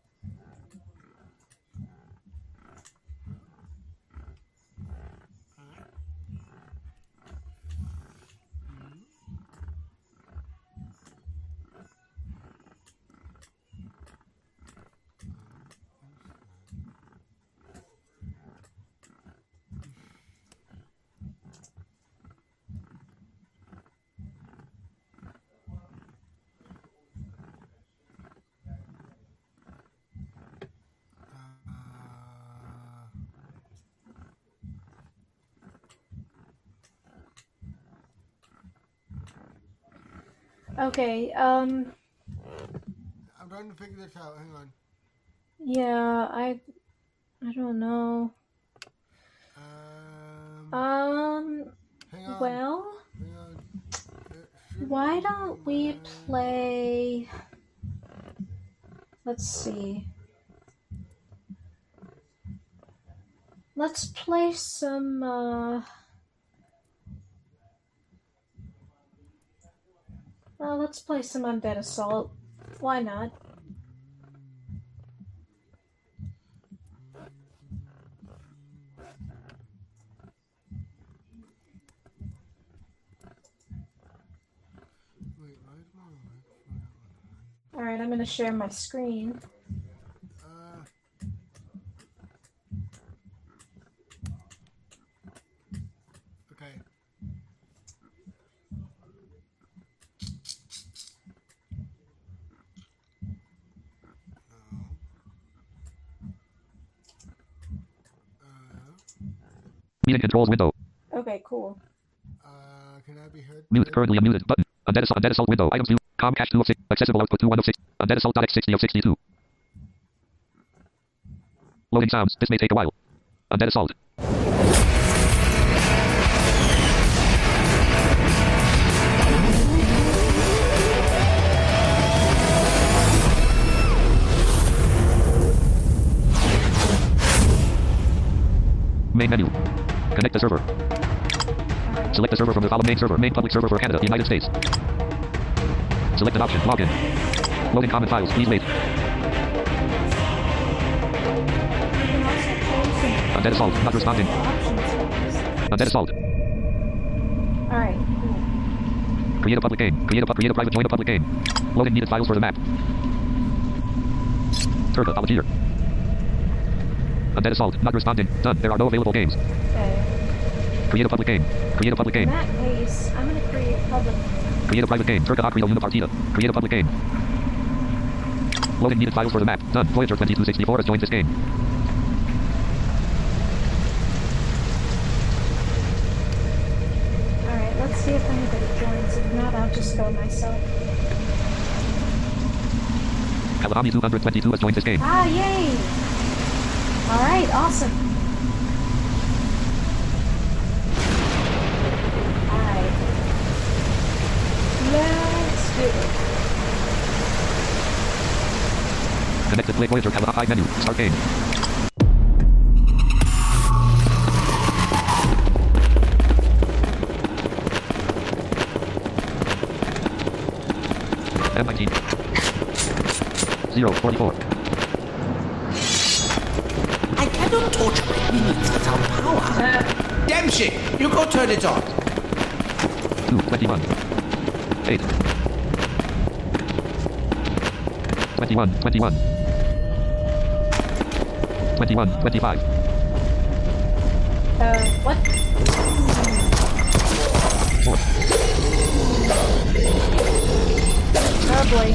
Okay, I'm trying to figure this out. Hang on. yeah, I don't know. Hang on. Well, Hang on. why don't we play... Let's see. Let's play some, let's play some Undead Assault. Why not? Alright, I'm gonna share my screen. Okay. Meeting controls window. Okay, cool. Can I be heard? Mute currently unmuted. Button. Undead Assault window. Items view. Comcast 2 of 6. Accessible output 2106. Undead Assault.x60 of 62. Loading sounds. This may take a while. Undead Assault. Main menu. Connect the server. Select the server from the following main server. Main public server for Canada, United States. Select an option. Login. Loading common files. Please wait. Undead Assault. Not responding. Undead Assault. Alright, cool. Create a public game. Create a private. Join a public game. Loading needed files for the map. Turka. Volunteer. Undead Assault. Not responding. Done. There are no available games. Okay. Create a public game. Create a public In game. that case, I'm gonna create public. Create a private game. Turca Real Unipartida. Create a public game. Loading needed files for the map. Done. Voyager 2264 has joined this game. Alright, let's see if anybody joins. If not, I'll just go myself. Kalahami 222 has joined this game. Ah, yay! Alright, awesome. Alright. Let's do it. Connected play Voyager Kalahai menu. Start game. M19. 044. I cannot torture my inmates without power. Dempsey, you go turn it on. 221. 8. 21. 21. 21. 25. What? 4. Oh boy.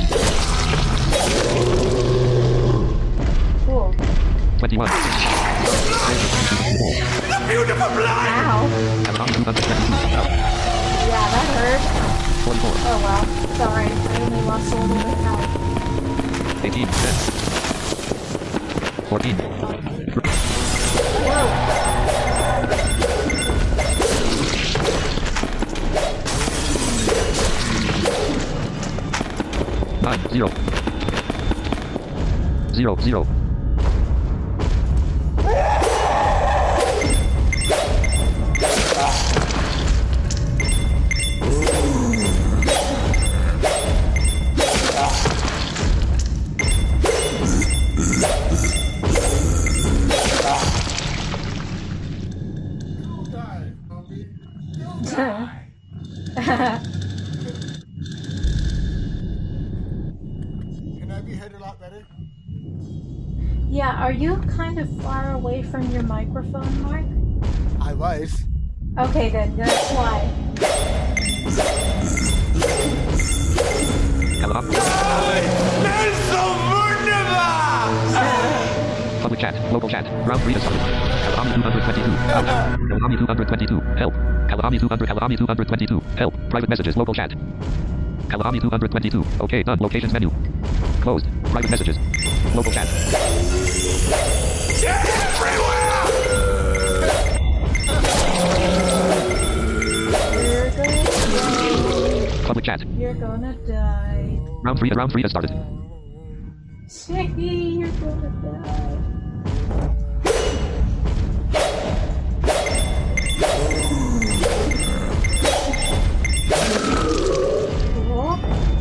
Cool. 21. Beautiful blood! Ow. Kalahami 222. Yeah, that hurt. 44. Oh well. It's alright. I only lost a little bit of health. 18. 10. 14. Whoa. 9. 0. 0. 0. You'll die, Bobby. You'll die. Can I be heard a lot better? Yeah, are you kind of far away from your microphone, Mark? I was. Okay then, that's why. Kalahami. Public chat. Local chat. Round 3 to start. Kalahami 222. Out. Kalahami 222. Help. Kalahami 200. Kalahami 222. Help. Private messages. Local chat. Kalahami 222. Okay, done. Locations menu. Closed. Private messages. Local chat. You're gonna die. Public chat. You're gonna die. Round 3 has started. Sticky, you're gonna die. Cool.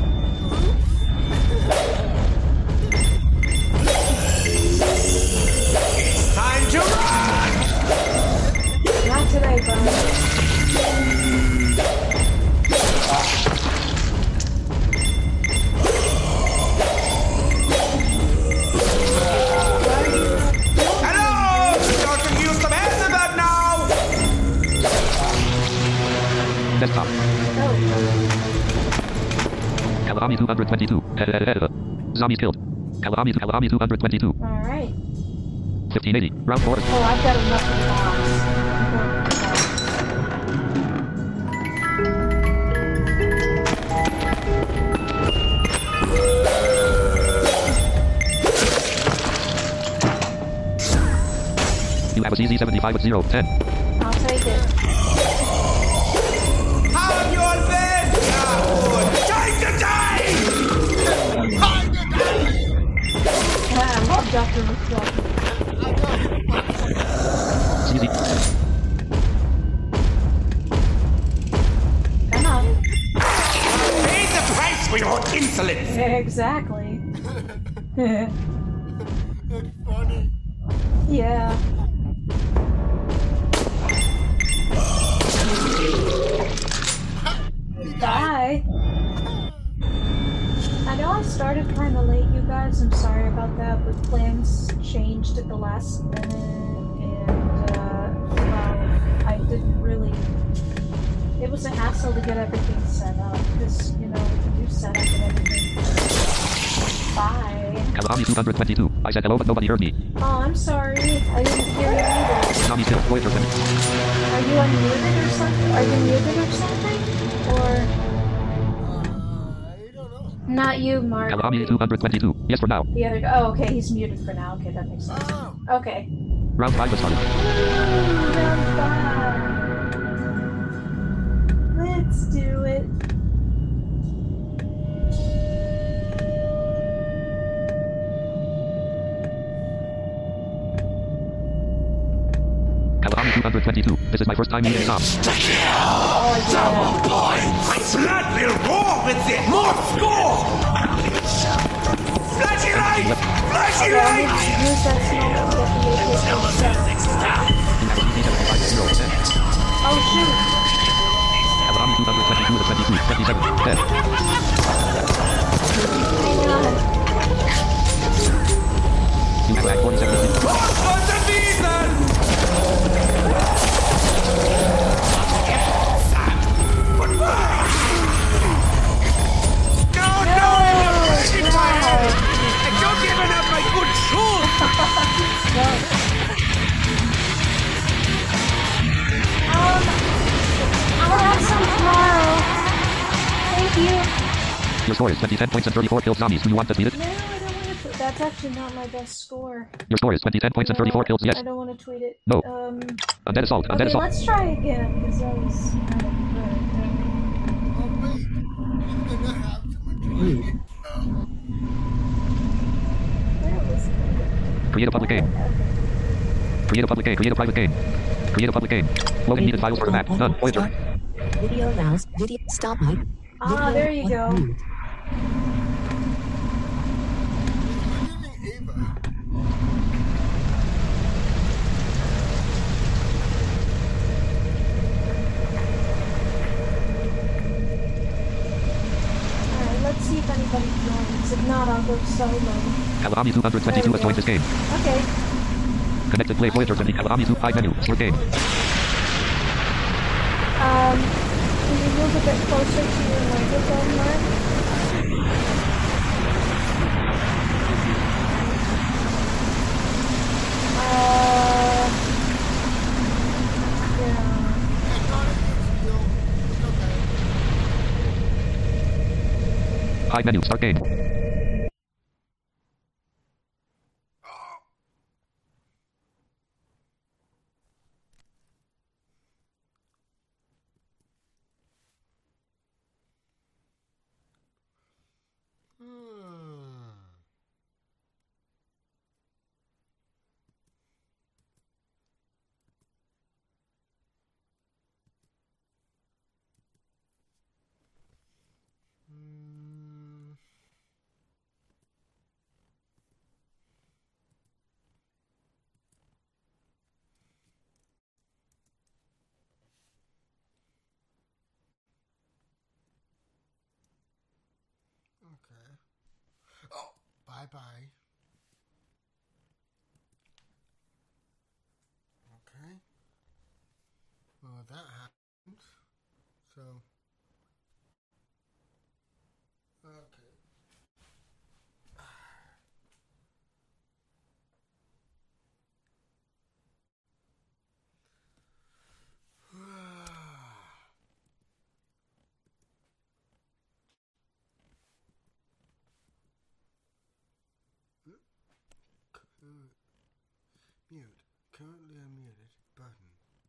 Time to run! Not today, bud. Hello! Don't confuse the mess about now! Desktop. Oh, Kalahami 222. Zombies killed. Kalahami 222. alright. 1580. Round 4. Oh, I've got enough of the box. You have a CZ75 with 0. 10. I'll take it. How have you all been? Time to die! I love Dr. McFly. CZ. Come on. Pay the price for your insolence! Exactly. That's funny. Yeah. Die. I know I started kind of late, you guys. I'm sorry about that, but plans changed at the last minute, and well, I didn't really. It was a hassle to get everything set up because with the new setup and everything. Bye. Kalami 222. I said hello, but nobody heard me. Oh, I'm sorry. I didn't hear you either. Kalami still. Voyager 7. Are you unmuted or something? Are you muted or something? Or I don't know. not you, Mark? Kalami 222. Yes, for now. The other guy. Oh, okay. He's muted for now. Okay, that makes sense. Oh, Okay. Round 5 has started. Round 5. Let's do it. Kalami 222. This is my first time meeting Tom. Double points! My blood will roar with it! More score! Flashy light! Flashy Okay, I light! need to use that smoke to get the AK set. Oh, shoot. Kalami 222 to 22. 27. Dead. Hang on. You can act 47. What was the reason? You're giving up my good shoes! I'll have some tomorrow. Thank you. Your score is 20 points and 34 kills zombies. Do you want to beat it? No, I don't want to. That's actually not my best score. Your score is 20 points and 34 kills. Yes. I don't want to tweet it. No. Undead assault. Undead Okay, assault. let's try again because that was kind of good. oh wait. You're gonna have someone join Mute. it. Where was it? Create a public game. Create a public game. Create a private game. Create a public game. Loading needed files for the map. None. Voyager. Video mouse. Video. Stop mic. Ah, there you go. Mute. We're using Ava. Alright, let's see if anybody joins. If not, I'll go solo. Kalami 222 has joined this game. Okay. Connected play Voyager and the Kalami 2 menu. Start game. Can you move a bit closer to your microphone, Mark? Yeah. It's not a big deal. It's okay. High menu. Start game. Okay. Oh, bye-bye. Okay. Well, that happens. So. Okay. Mute. Currently unmuted. Button.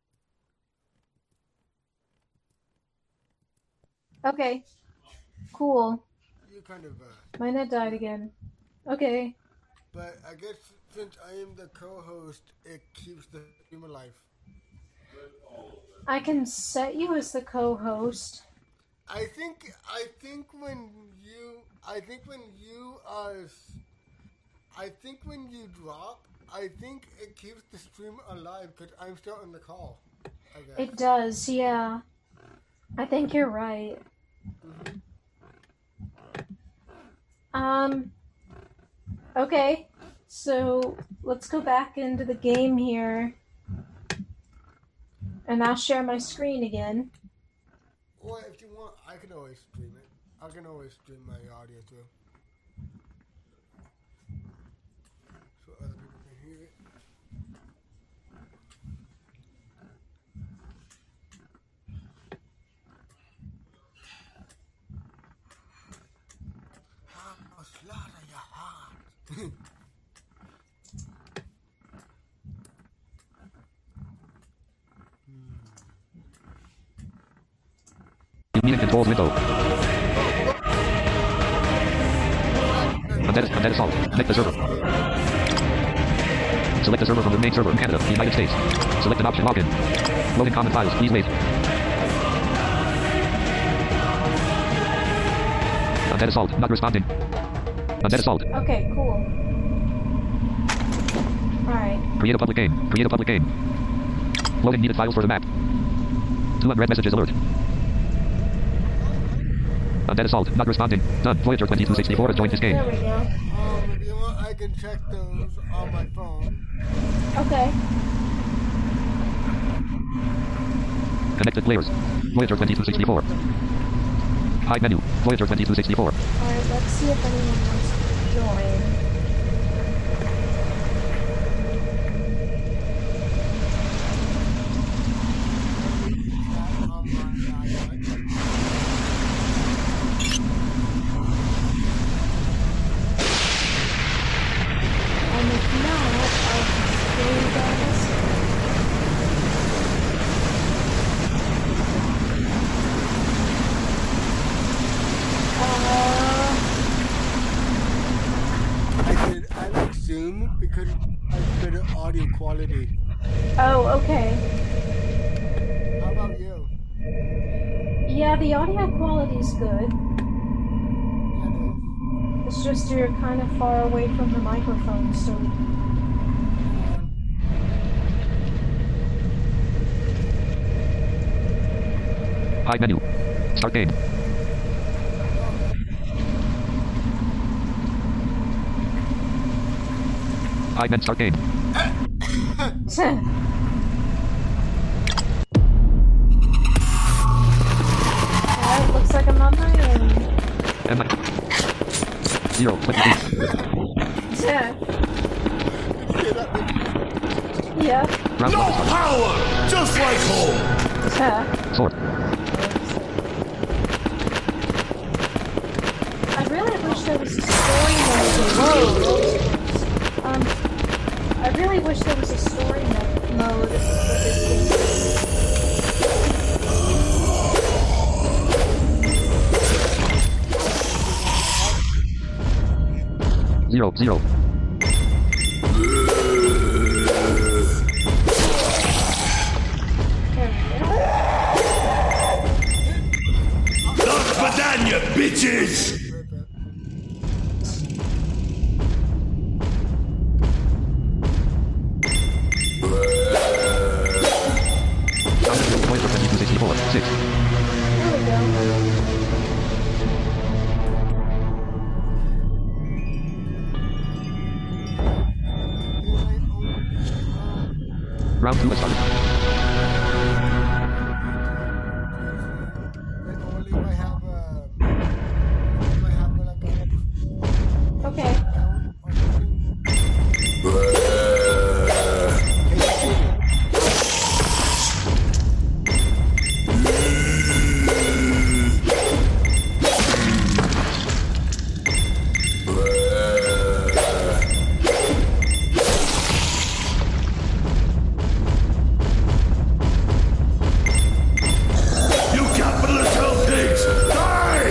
Okay. Cool. You kind of, My net died again. Okay. but I guess since I am the co-host, it keeps the stream alive. I can set you as the co-host. I think when you drop, I think it keeps the stream alive because I'm still on the call. I guess. It does, yeah. I think you're right. Okay. So let's go back into the game here. And I'll share my screen again. Or if you want, I can always stream it. I can always stream my audio too. So other people can hear it. I'll slaughter your heart. Meeting controls window. Undead assault. Connect the server. Select the server from the main server in Canada, United States. Select an option. Login. Loading common files. Please wait. Undead assault. Not responding. Undead assault. Okay, cool. Alright. Create a public game. Create a public game. Loading needed files for the map. 2 unread messages alert. Undead assault. Not responding. Done. Voyager 2264 has joined this game. There we go. If you want, I can check those on my phone. Okay. Connected players. Voyager 2264. Hide menu. Voyager 2264. Alright, let's see if anyone wants to join. And if not, I'll show you guys. I like Zoom because I have better audio quality. Oh, okay. How about you? Yeah, the audio quality's good. Yeah, It's just you're kind of far away from the microphone, so... Hide menu. Start game. Hide menu. Start game. Alright, looks like I'm on my own. M 0 28. Yeah. Round 1 start. Power! Just like home! Sword. I really wish there was a story mode. Whoa! I really wish there was a story mode for this game. 0 0. Not Badania, bitches! Voyager 2264. 6. There we go. Round 2 has started. Okay. You capitalist hell pigs! Die!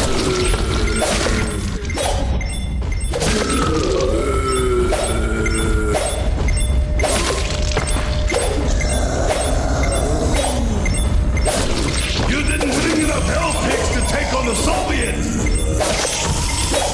You didn't bring enough hell pigs to take on the Soviets!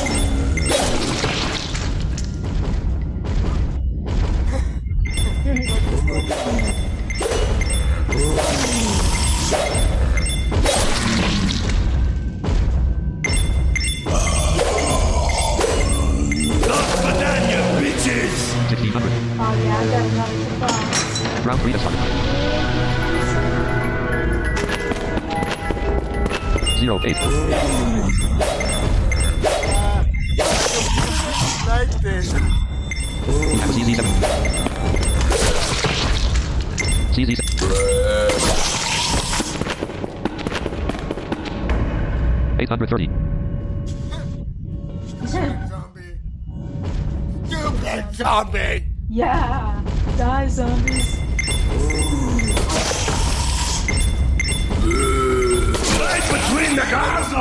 Not Badania, bitches! 1600. Oh yeah, I got another box. Round 3 has started. 8. Like this. We have a CZ7. CZ7. 830. Zombie. Stupid zombie. Yeah, die zombies. Right between the Gaza!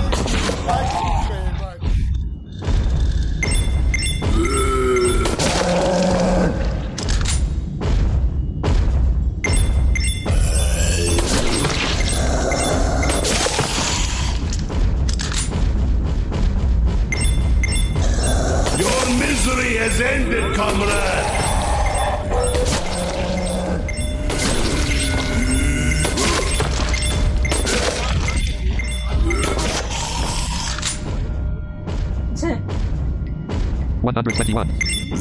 Your misery has ended, comrade! Zeh. 121.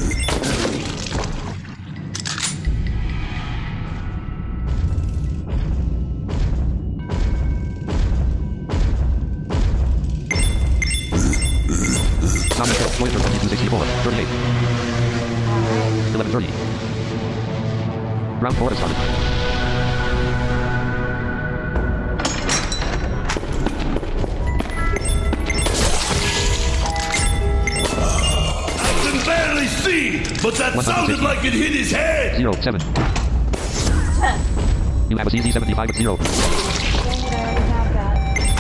Thomas Hill, Voyager 2264, 38. 11:30. Round 4 has started. I can barely see, but that 160. sounded like it hit his head! 07. You have a CZ75 with 0. Dang it, I already have that.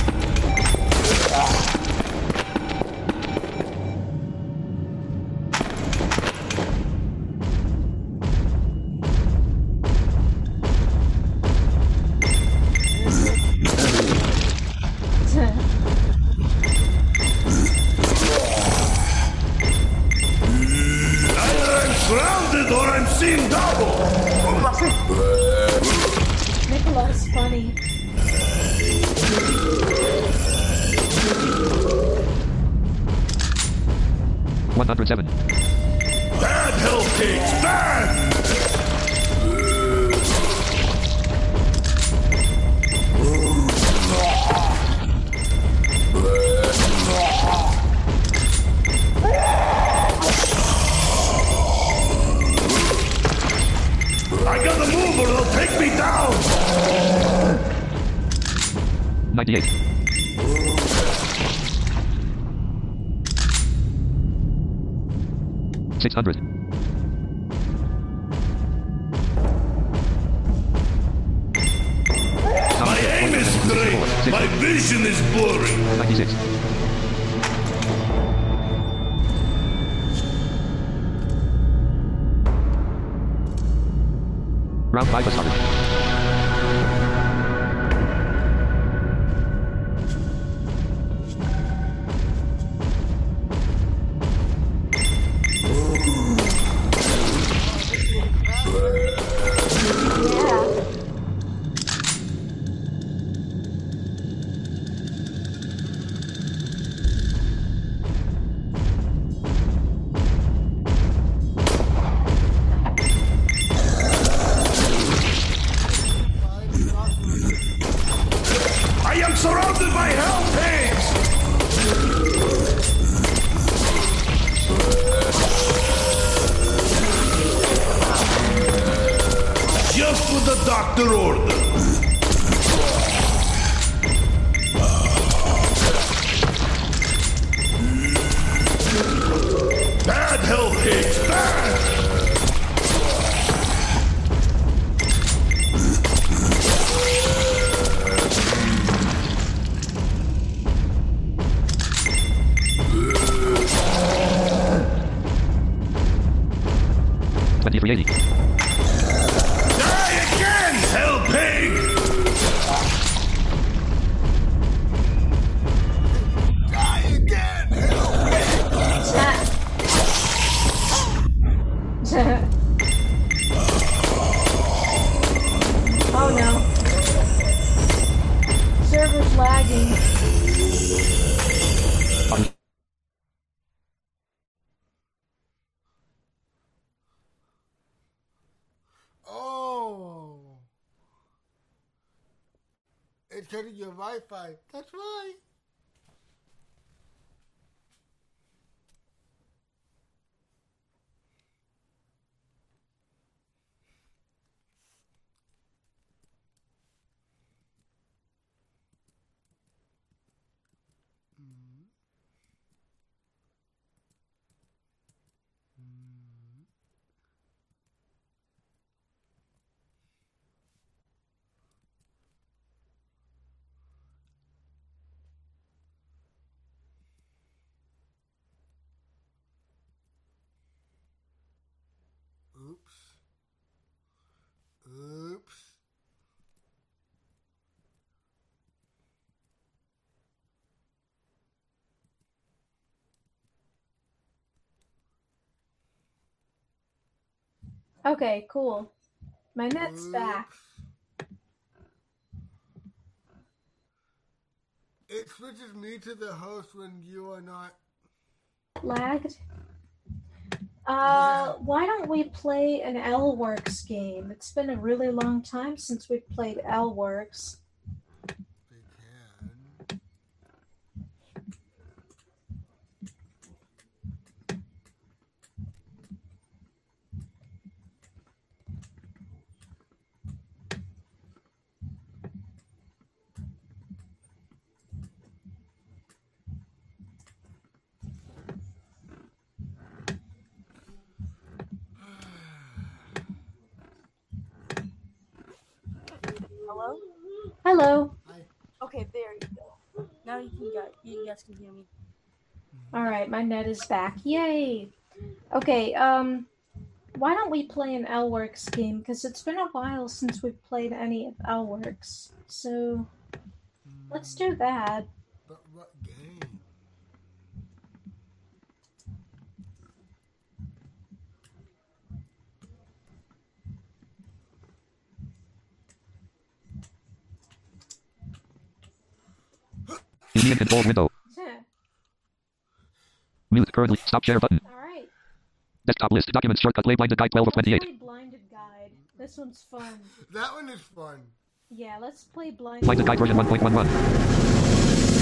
Zeh. Either I'm surrounded or I'm seeing double! Nicola's funny. $107. Bad health cakes, bad! I gotta move or they'll take me down! 98. $600. My aim is great, my vision is blurry. 96. Round 5 has started. Yeah. I am surrounded by hell pigs! Just what the doctor ordered. Bad hell pigs, bad! $23.80. Die again, hell pig! Die again. Oh no. Server's lagging. because of your Wi-Fi. That's right. Oops. Okay, cool. My net's back. It switches me to the host when you are not. Lagged? Why don't we play an L-Works game? It's been a really long time since we've played L-Works. They can. Hello? Hello. Hi. Okay, there you go. Now you guys can hear me. Alright, my net is back. Yay! Okay, why don't we play an L-Works game? Because it's been a while since we've played any of L-Works. So, let's do that. But what game? Indian controls window. Mute currently. Stop share button. Alright. Desktop list. Documents shortcut. Play blinded guide 12 of Let's 28. play Blinded Guide. This one's fun. That one is fun. Yeah, let's play Blinded Blinded guide version 1.11.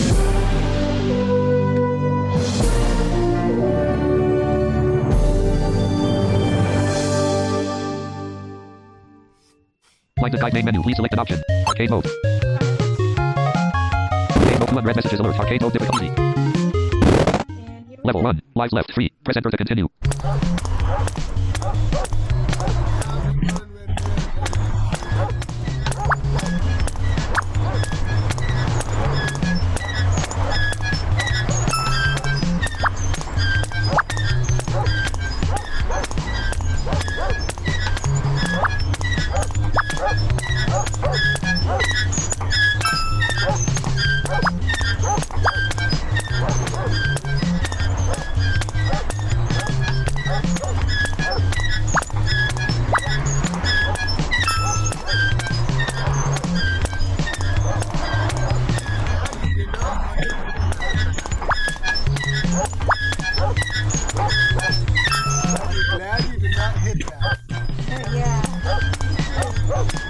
Blinded guide main menu. Please select an option. Arcade mode. Arcade mode 2 unread messages alert. Arcade mode difficulty. And here we Level go. 1. Live left. Free. Press enter to continue. I'm glad you did not hit that. Yeah.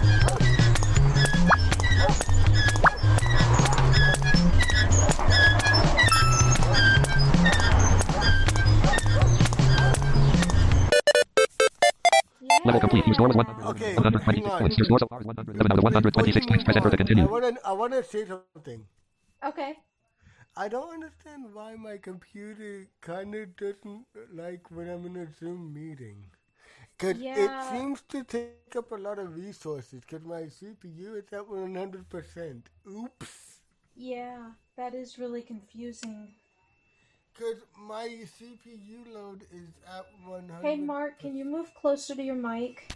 Level complete. Your score was 100. Okay, 126 hang on. points. Your score so far is 107 out of 126 points. Press enter to I continue. want to say something. Okay. I don't understand why my computer kind of doesn't like when I'm in a Zoom meeting. Because it Yeah. seems to take up a lot of resources because my CPU is at 100%. Oops. Yeah, that is really confusing. Because my CPU load is at 100. Hey, Mark, can you move closer to your mic?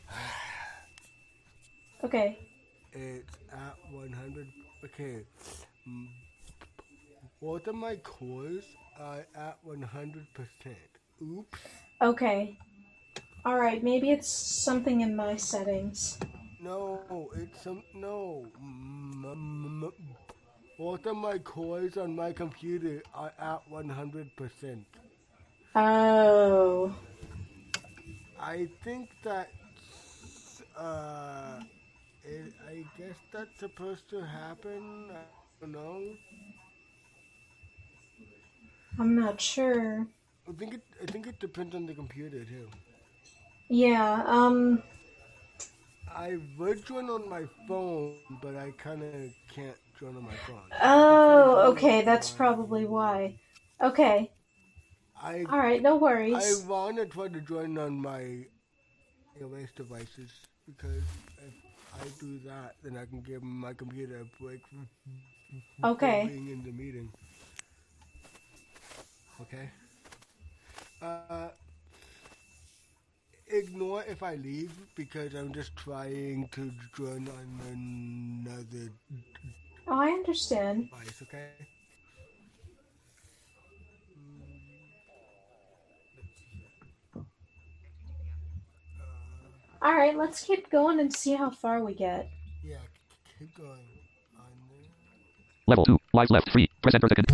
Okay. It's at 100. Okay. Mm, Both of my cores are at 100%. Oops. Okay. Alright, maybe it's something in my settings. No, it's some. No. Both of my cores on my computer are at 100%. Oh. I think that I guess that's supposed to happen. I don't know. I'm not sure. I think it depends on the computer too. Yeah, I would join on my phone, but I kind of can't join on my phone. Oh, okay, that's probably why. Okay. Alright, no worries. I want to try to join on my iOS devices, because if I do that, then I can give my computer a break from being in the meeting. Okay? Ignore if I leave, because I'm just trying to join on another Oh, I understand. device, okay? Alright, let's keep going and see how far we get. Yeah, keep going. Level 2. Live left. Free. Press enter to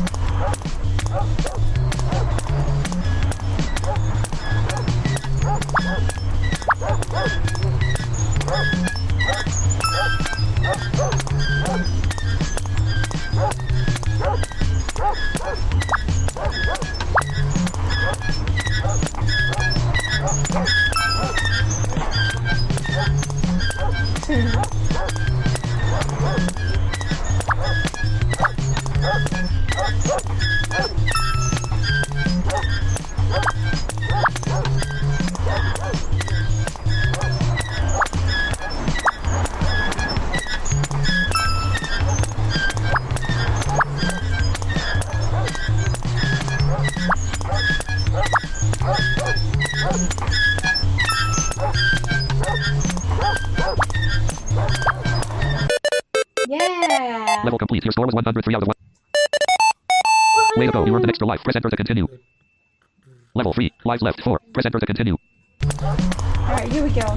Yeah! Level complete. Your score was 103 out of 1. Way to go. You earned an extra life. Press enter to continue. Level 3. Live left 4. Press enter to continue. Alright, here we go.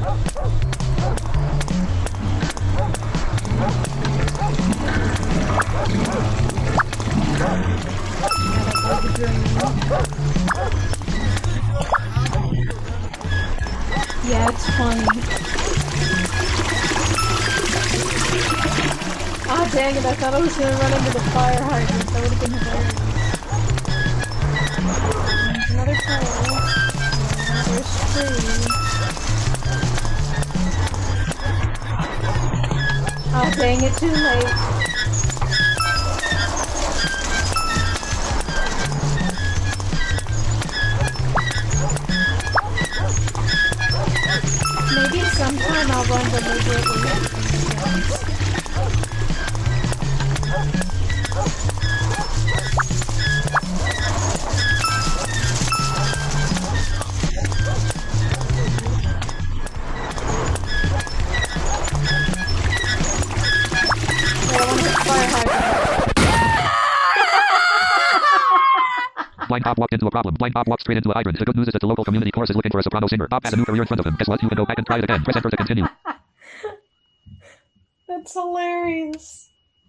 Yeah, it's funny. Ah, dang it, I thought I was gonna run into the fire hydrant. That would have been hilarious. There's another tunnel. There's three. Oh, dang it, too late. Maybe sometime I'll run deliberately. Blind Bob walked into a problem. Blind Bob walked straight into a hydrant. The good news is that the local community chorus is looking for a soprano singer. Bob has a new career in front of him. Guess what? You can go back and try it again. Press enter to continue. That's hilarious.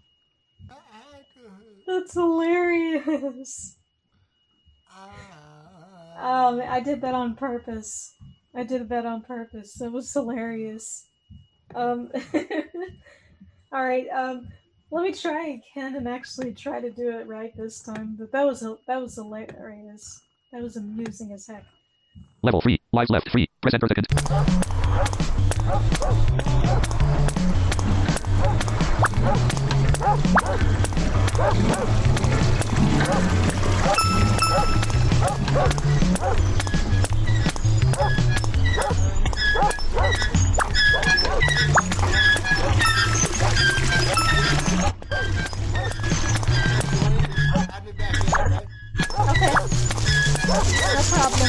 That's hilarious. I did that on purpose. I did that on purpose. That was hilarious. Alright, let me try again and actually try to do it right this time. But that was hilarious. That was amusing as heck. Level 3. Live left 3. Press enter to continue. Okay. No problem.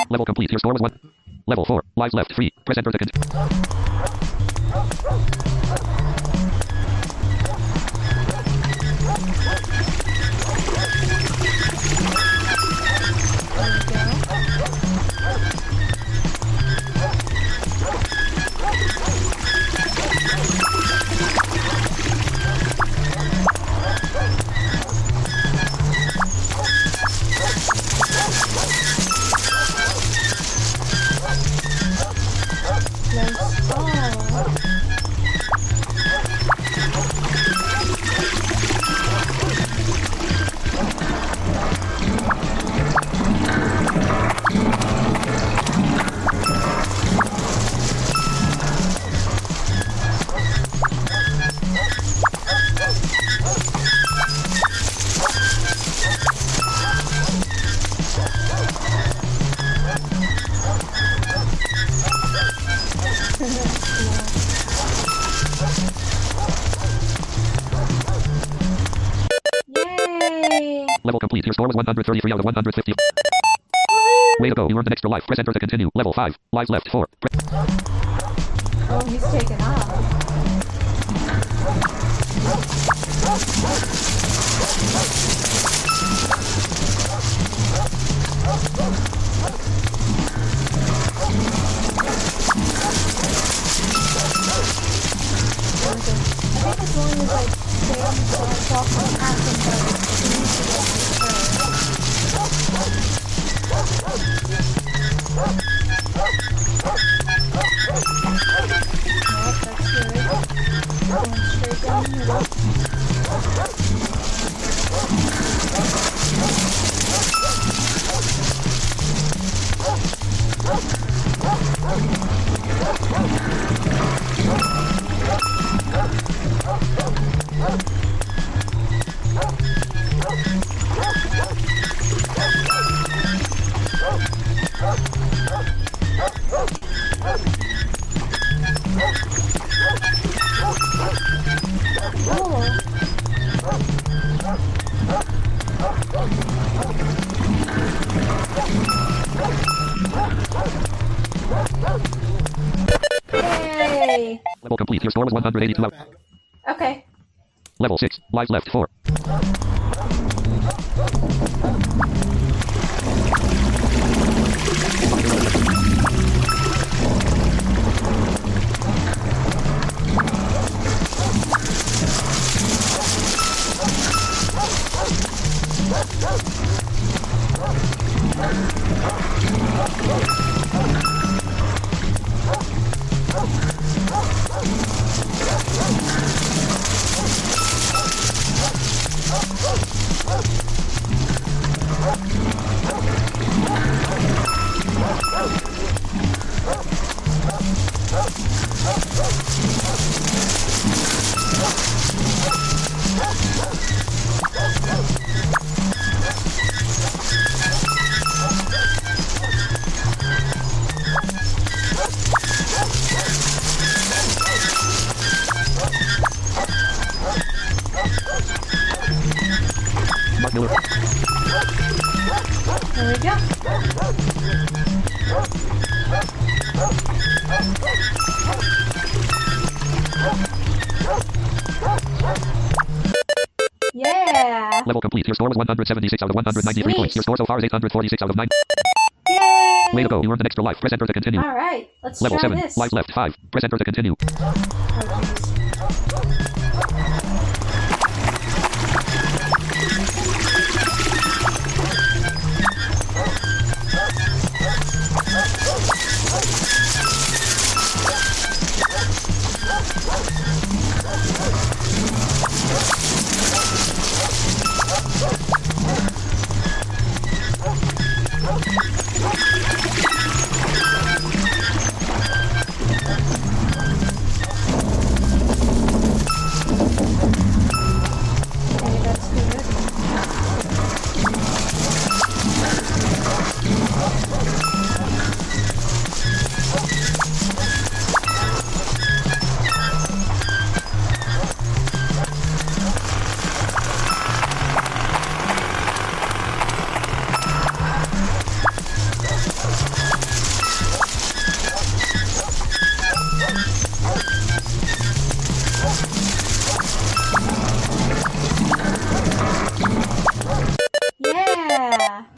Level complete. Your score was 1. Level 4. Lives left 3. Press enter to continue. Yay! Level complete. Your score was 133 out of 150. Way to go. You earned an extra life. Press enter to continue. Level 5. Lives left 4. Oh, he's taking off. I think as long as I stay on the sidewalk and happen, but it needs to Going straight down the middle. Yay! Level complete. Your score was 182 out. Okay. Level 6. Lives left 4. Mark Miller. There we go. Yeah! Level complete. Your score was 176 out of 193 points. Your score so far is 846 out of 9. Yay! Way to go. You earned an extra life. Press enter to continue. Alright, let's Level try 7. this. Lives left 5. Press enter to continue. Oh, geez.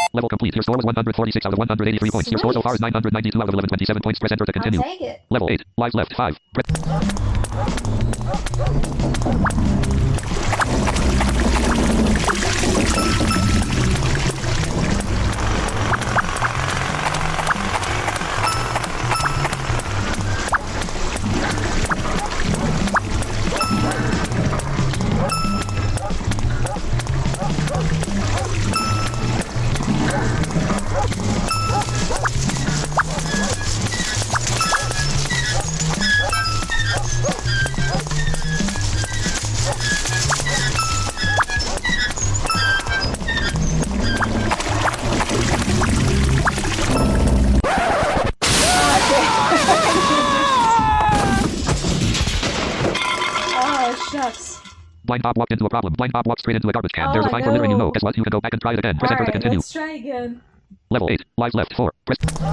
Level complete. Your score was 146 out of 183 points. Your score so far is 992 out of 1127 points. Press enter to continue. I'll take it. Level 8. Lives left 5. Shucks. Blind Bob walked into a problem. Blind Bob walked straight into a garbage can. There's a fine for littering you know. Guess what? You can go back and try it again. Press enter to continue. Let's try again. Level 8. Lives left 4. Press.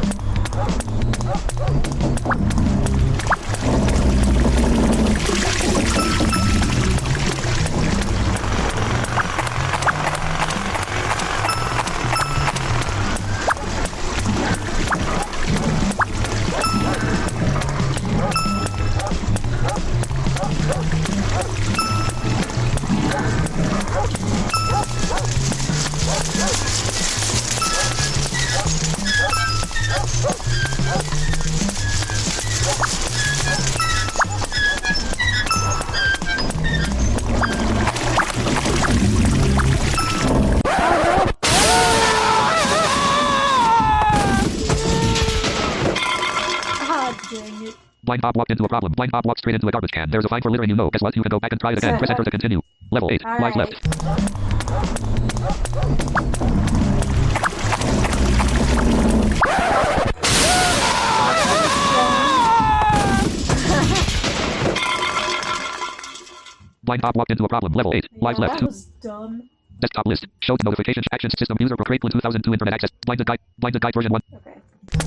Blind Bob walked into a problem. Blind Bob walked straight into a garbage can. There's a fine for littering you know. Guess what? You can go back and try it again. Press enter to continue. Level 8. Lives left. Blind Bob walked into a problem. Level 8. Lives left. That was dumb. Desktop list. Show notifications. Actions system. User Procreate 2002 Internet access. Blinded guide version 1. Okay.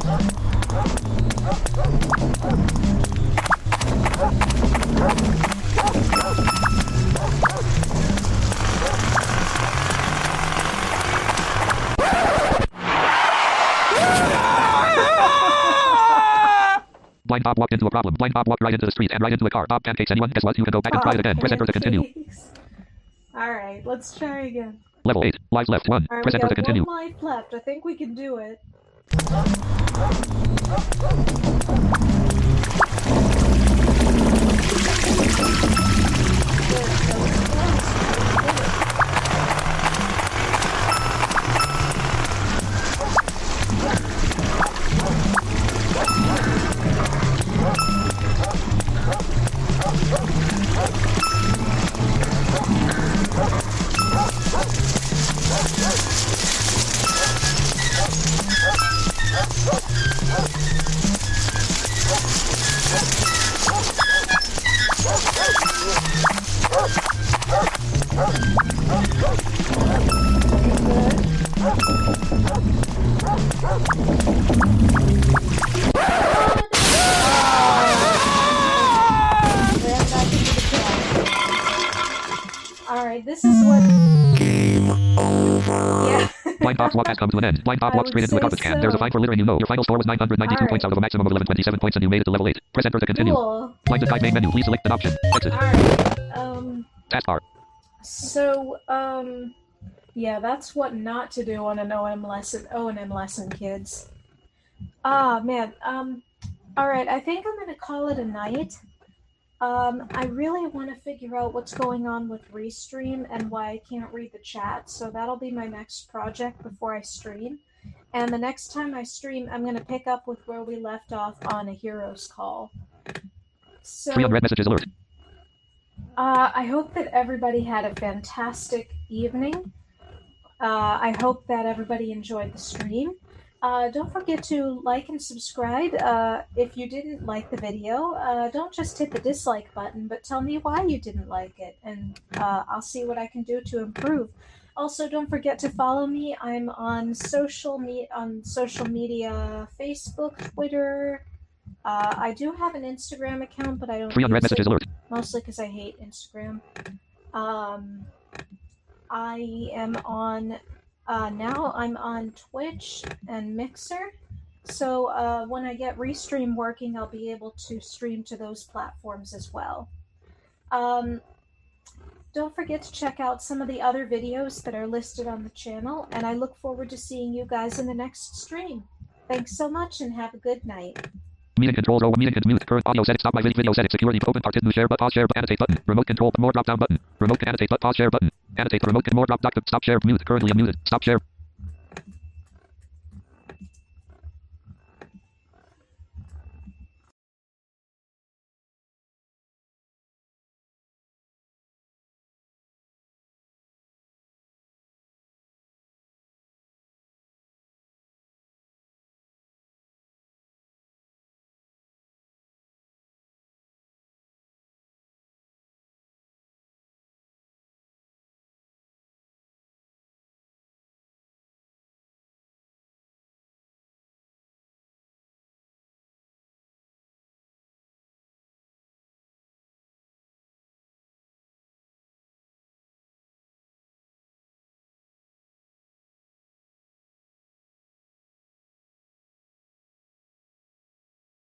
Blind Bob walked into a problem. Blind Bob walked right into the street and right into a car. Bob pancakes anyone. Guess what? You can go back and try it again. Press enter to continue. Alright, let's try again. Level 8. Lives left 1. Alright, Press we enter to got continue. one life left. I think we can do it. Alright, this is what... Yeah. Blind Bob's walk has come to an end. Blind Bob walked straight into a garbage can. There's a fine for littering you know. Your final score was 992 points out of a maximum of 1127 points and you made it to level 8. Press enter to continue. Cool. Blinded guide main menu. Please select an option. Exit. Alright, Taskbar. so, yeah, that's what not to do on an O&M lesson, kids. Ah, man, alright, I think I'm gonna call it a night. I really want to figure out what's going on with Restream and why I can't read the chat, so that'll be my next project before I stream. And the next time I stream, I'm going to pick up with where we left off on a hero's call. So, 3 unread messages alert. I hope that everybody had a fantastic evening. I hope that everybody enjoyed the stream. Don't forget to like and subscribe. If you didn't like the video, don't just hit the dislike button, but tell me why you didn't like it, and I'll see what I can do to improve. Also, don't forget to follow me. I'm on social media, Facebook, Twitter. I do have an Instagram account, but I don't 3 unread use messages it, alert. mostly because I hate Instagram. I am on Now I'm on Twitch and Mixer. So when I get Restream working, I'll be able to stream to those platforms as well. Don't forget to check out some of the other videos that are listed on the channel, and I look forward to seeing you guys in the next stream. Thanks so much and have a good night. Meeting controls, meeting and mute, current audio settings, stop my video settings, security, open, part, new share, but pause, share, annotate button, remote control, more drop down button, remote annotate, but pause, share button, annotate, remote, more drop, stop, share, mute, currently unmuted, stop, share.